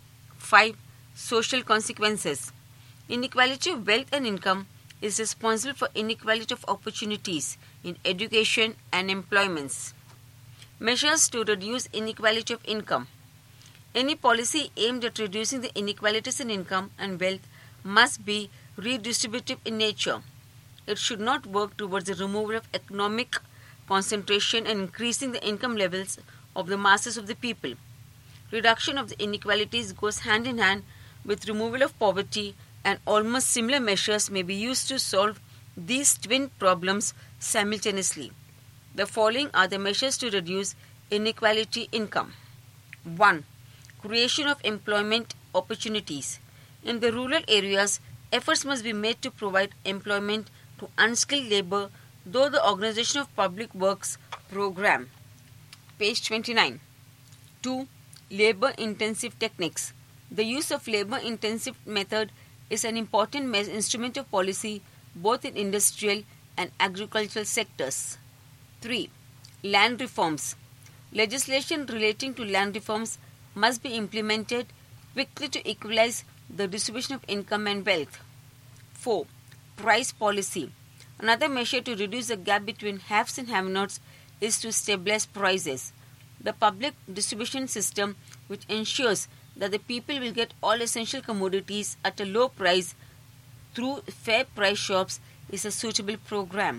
5. Social consequences. Inequality of wealth and income is responsible for inequality of opportunities in education and employments. Measures to reduce inequality of income. Any policy aimed at reducing the inequalities in income and wealth must be redistributive in nature. It should not work towards the removal of economic concentration and increasing the income levels of the masses of the people. Reduction of the inequalities goes hand in hand with removal of poverty, and almost similar measures may be used to solve these twin problems simultaneously. The following are the measures to reduce inequality income. 1. Creation of employment opportunities. In the rural areas, efforts must be made to provide employment to unskilled labor through the Organization of Public Works Program. Page 29. 2. Labor-intensive techniques. The use of labor-intensive method is an important instrument of policy both in industrial and agricultural sectors. 3. Land reforms. Legislation relating to land reforms must be implemented quickly to equalize the distribution of income and wealth. 4. Price policy. Another measure to reduce the gap between haves and have-nots is to stabilize prices. The public distribution system, which ensures that the people will get all essential commodities at a low price through fair price shops, is a suitable program.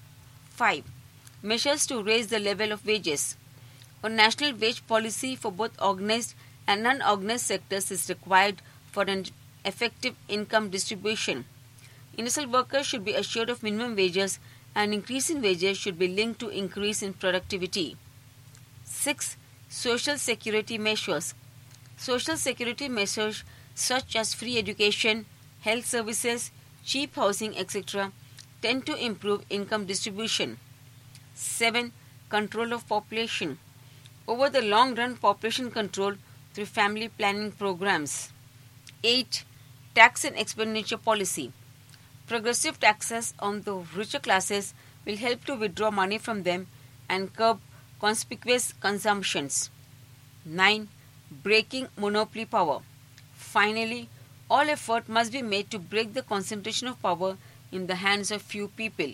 5. Measures to raise the level of wages. A national wage policy for both organized and unorganized sectors is required for an effective income distribution. Industrial workers should be assured of minimum wages, and increase in wages should be linked to increase in productivity. 6. Social security measures. Social security measures such as free education, health services, cheap housing, etc. tend to improve income distribution. 7. Control of population. Over the long run, population control through family planning programs. 8. Tax and expenditure policy. Progressive taxes on the richer classes will help to withdraw money from them and curb conspicuous consumptions. 9. Breaking monopoly power. Finally, all effort must be made to break the concentration of power in the hands of few people.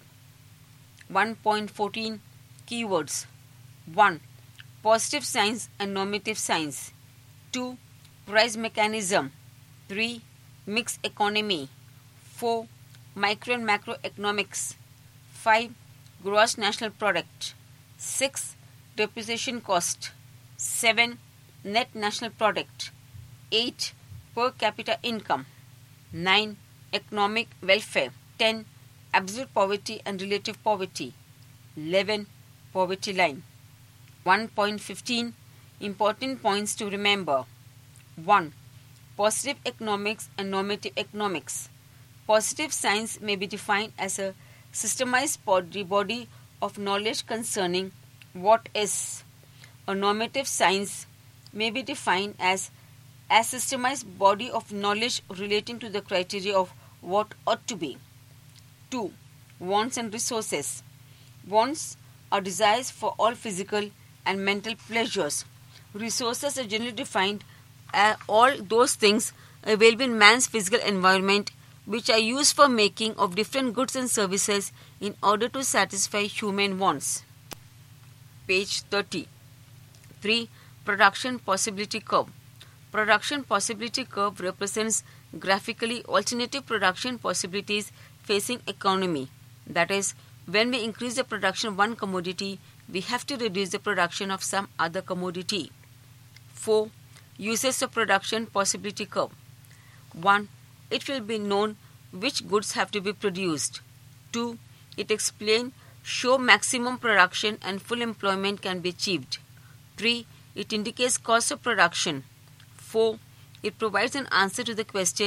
1.14 Keywords. 1. Positive signs and normative signs. 2. Price mechanism. 3. Mixed economy. 4. Micro and macroeconomics. 5. Gross national product. 6. Depreciation cost. 7. Net national product. 8. Per capita income. 9. Economic welfare. 10. Absolute poverty and relative poverty. 11. Poverty line. 1.15 Important points to remember. 1. Positive economics and normative economics. Positive science may be defined as a systemized body of knowledge concerning what is. A normative science may be defined as a systemized body of knowledge relating to the criteria of what ought to be. 2. Wants and resources. Wants are desires for all physical and mental pleasures. Resources are generally defined as all those things available in man's physical environment which are used for making of different goods and services in order to satisfy human wants. Page 30. 3. Production possibility curve. Production possibility curve represents graphically alternative production possibilities facing economy. That is, when we increase the production of one commodity, we have to reduce the production of some other commodity. 4. Uses of production possibility curve. 1. It will be known which goods have to be produced. 2. It explains show maximum production and full employment can be achieved. 3. It indicates cost of production. 4. It provides an answer to the question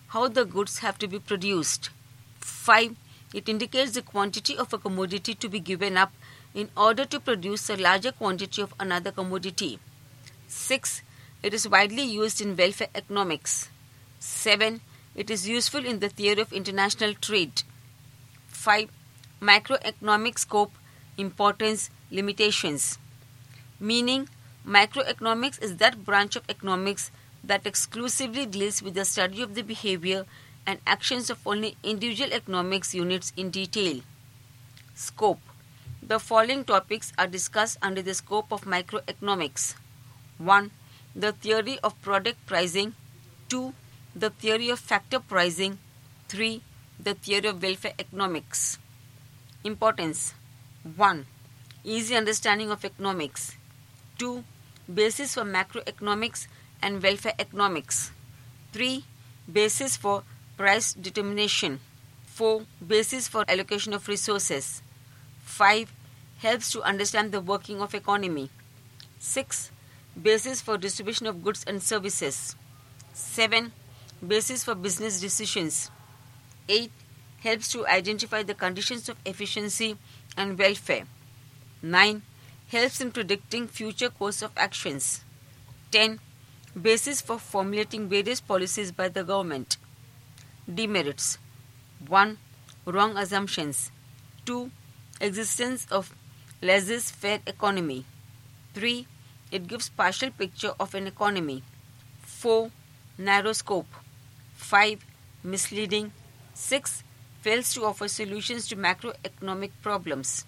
how the goods have to be produced. 5. It indicates the quantity of a commodity to be given up in order to produce a larger quantity of another commodity. 6. It is widely used in welfare economics. 7. It is useful in the theory of international trade. 5. Macroeconomic scope, importance, limitations. Meaning, macroeconomics is that branch of economics that exclusively deals with the study of the behavior and actions of only individual economics units in detail. Scope. The following topics are discussed under the scope of macroeconomics. 1. The theory of product pricing. 2. The theory of factor pricing. 3. The theory of welfare economics. Importance. 1. Easy understanding of economics. 2. Basis for macroeconomics and welfare economics. 3. Basis for price determination. 4. Basis for allocation of resources. 5. Helps to understand the working of economy. 6. Basis for distribution of goods and services. 7. Basis for business decisions. 8. Helps to identify the conditions of efficiency and welfare. 9. Helps in predicting future course of actions. 10. Basis for formulating various policies by the government. Demerits. 1. Wrong assumptions. 2. Existence of laissez-faire economy. 3. It gives partial picture of an economy. 4. Narrow scope. 5. Misleading. 6. Fails to offer solutions to macroeconomic problems.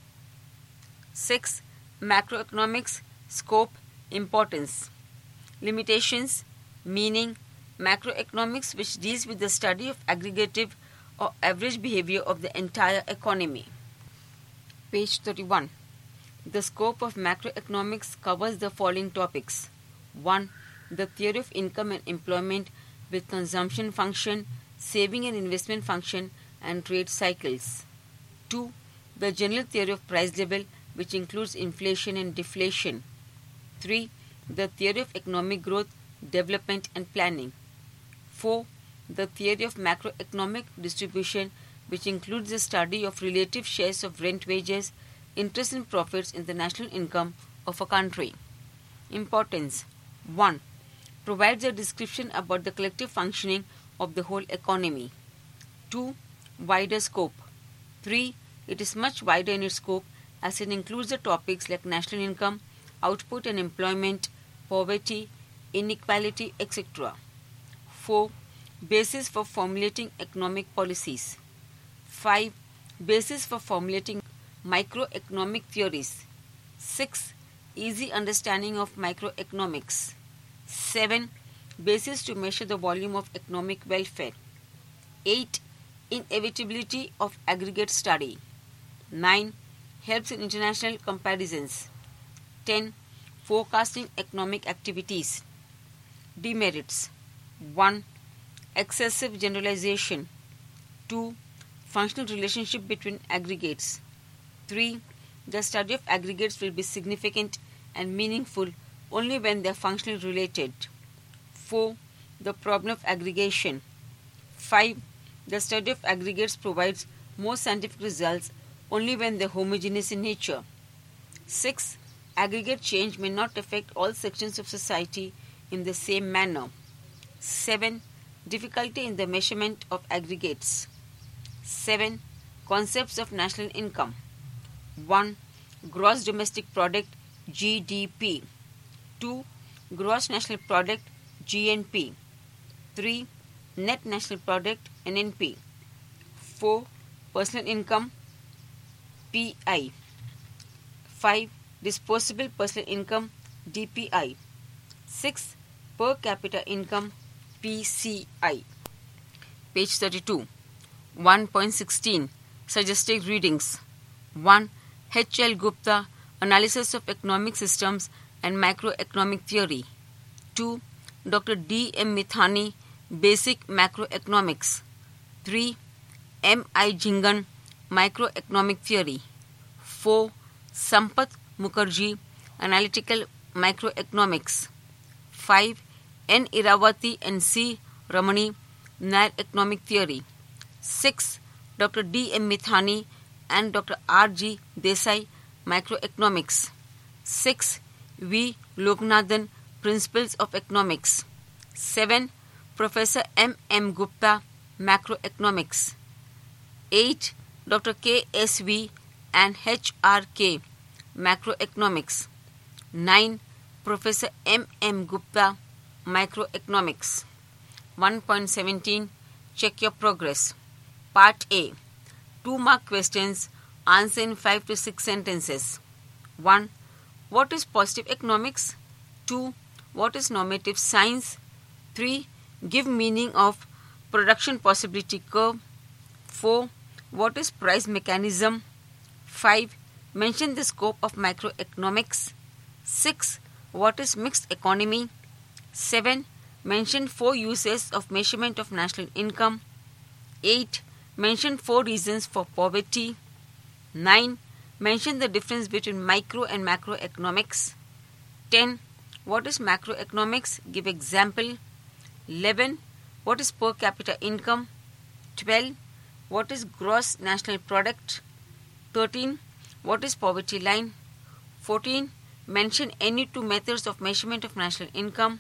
6. Macroeconomics, scope, importance. Limitations, meaning, macroeconomics which deals with the study of aggregative or average behavior of the entire economy. Page 31. The scope of macroeconomics covers the following topics. 1. The theory of income and employment with consumption function, saving and investment function, and trade cycles. 2. The general theory of price level, which includes inflation and deflation. 3. The theory of economic growth, development and planning. 4. The theory of macroeconomic distribution, which includes the study of relative shares of rent, wages, interest and profits in the national income of a country. Importance. 1. Provides a description about the collective functioning of the whole economy. 2. Wider scope. 3. It is much wider in its scope as it includes the topics like national income, output and employment, poverty, inequality, etc. 4. Basis for formulating economic policies. 5. Basis for formulating microeconomic theories. 6. Easy understanding of microeconomics. 7. Basis to measure the volume of economic welfare. 8. Inevitability of aggregate study. 9. Helps in international comparisons. 10. Forecasting economic activities. Demerits. 1. Excessive generalization. 2. Functional relationship between aggregates. 3. The study of aggregates will be significant and meaningful only when they are functionally related. 4. The problem of aggregation. 5. The study of aggregates provides more scientific results only when they are homogeneous in nature. 6. Aggregate change may not affect all sections of society in the same manner. 7. Difficulty in the measurement of aggregates. 7. Concepts of national income. 1. Gross domestic product GDP. 2. Gross national product GNP. 3. Net national product NNP. 4. Personal income PI. 5. Disposable personal income DPI. 6. Per capita income PCI. Page 32. 1.16 Suggested readings. 1. H. L. Gupta, Analysis of Economic Systems and Macroeconomic Theory. 2. Dr. D. M. Mithani, Basic Macroeconomics. 3. M. I. Jhingan, Microeconomic Theory. 4. Sampath Mukherjee, Analytical Microeconomics. 5. N. Iravati and C. Ramani, Nair Economic Theory. 6. Dr. D. M. Mithani and Dr. R. G. Desai, Microeconomics. 6. V. Loganathan, Principles of Economics. 7. Professor M. M. Gupta, Macroeconomics. 8. Dr. K. S. V. and H. R. K. Macroeconomics. 9. Professor M. M. Gupta, Microeconomics. 1.17 Check your progress. Part A. 2-mark questions. Answer in 5 to 6 sentences. 1. What is positive economics? 2. What is normative science? 3. Give meaning of production possibility curve. 4. What is price mechanism? 5. Mention the scope of microeconomics. 6. What is mixed economy? 7. Mention 4 uses of measurement of national income. 8. Mention 4 reasons for poverty. 9. Mention the difference between micro and macroeconomics. 10. What is macroeconomics? Give example. 11. What is per capita income? 12. What is gross national product? 13. What is poverty line? 14. Mention any 2 methods of measurement of national income.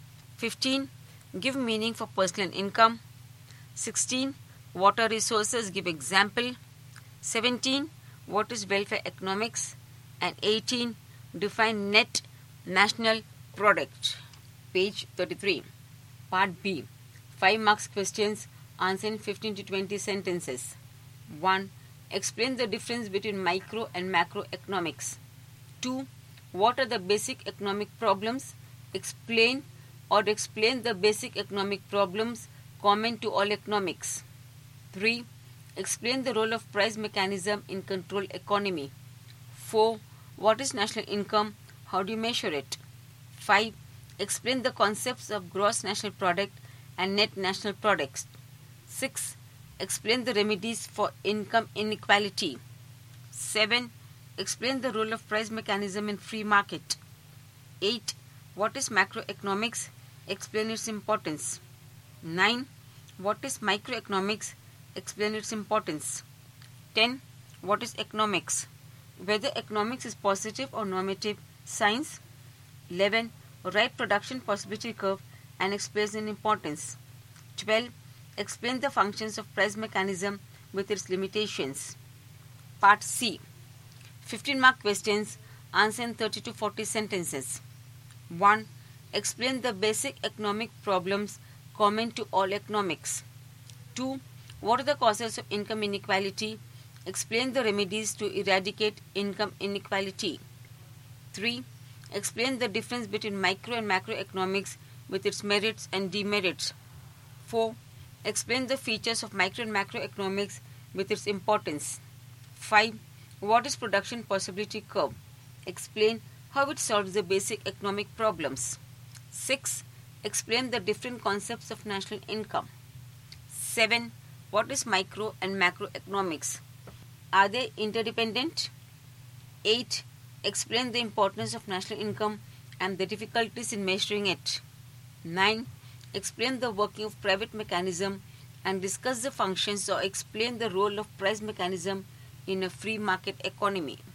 15. Give meaning for personal income. 16. Water resources. Give example. 17. What is welfare economics? And 18. Define net national product. Page 33. Part B. 5 marks questions. Answer in 15 to 20 sentences. 1. Explain the difference between micro and macroeconomics. 2. What are the basic economic problems? Explain the basic economic problems common to all economics. 3. Explain the role of price mechanism in control economy. 4. What is national income? How do you measure it? 5. Explain the concepts of gross national product and net national products. 6. Explain the remedies for income inequality. 7. Explain the role of price mechanism in free market. 8. What is macroeconomics? Explain its importance. 9. What is microeconomics? Explain its importance. 10. What is economics? Whether economics is positive or normative science. 11. Write production possibility curve and explain its importance. 12. Explain the functions of price mechanism with its limitations. Part C. 15-mark questions. Answer in 30 to 40 sentences. 1. Explain the basic economic problems common to all economics. 2. What are the causes of income inequality? Explain the remedies to eradicate income inequality. 3. Explain the difference between micro and macroeconomics with its merits and demerits. 4. Explain the features of micro and macroeconomics with its importance. 5. What is production possibility curve? Explain how it solves the basic economic problems. 6. Explain the different concepts of national income. 7. What is micro and macroeconomics? Are they interdependent? 8. Explain the importance of national income and the difficulties in measuring it. 9. Explain the working of private mechanism and discuss the functions or explain the role of price mechanism in a free market economy.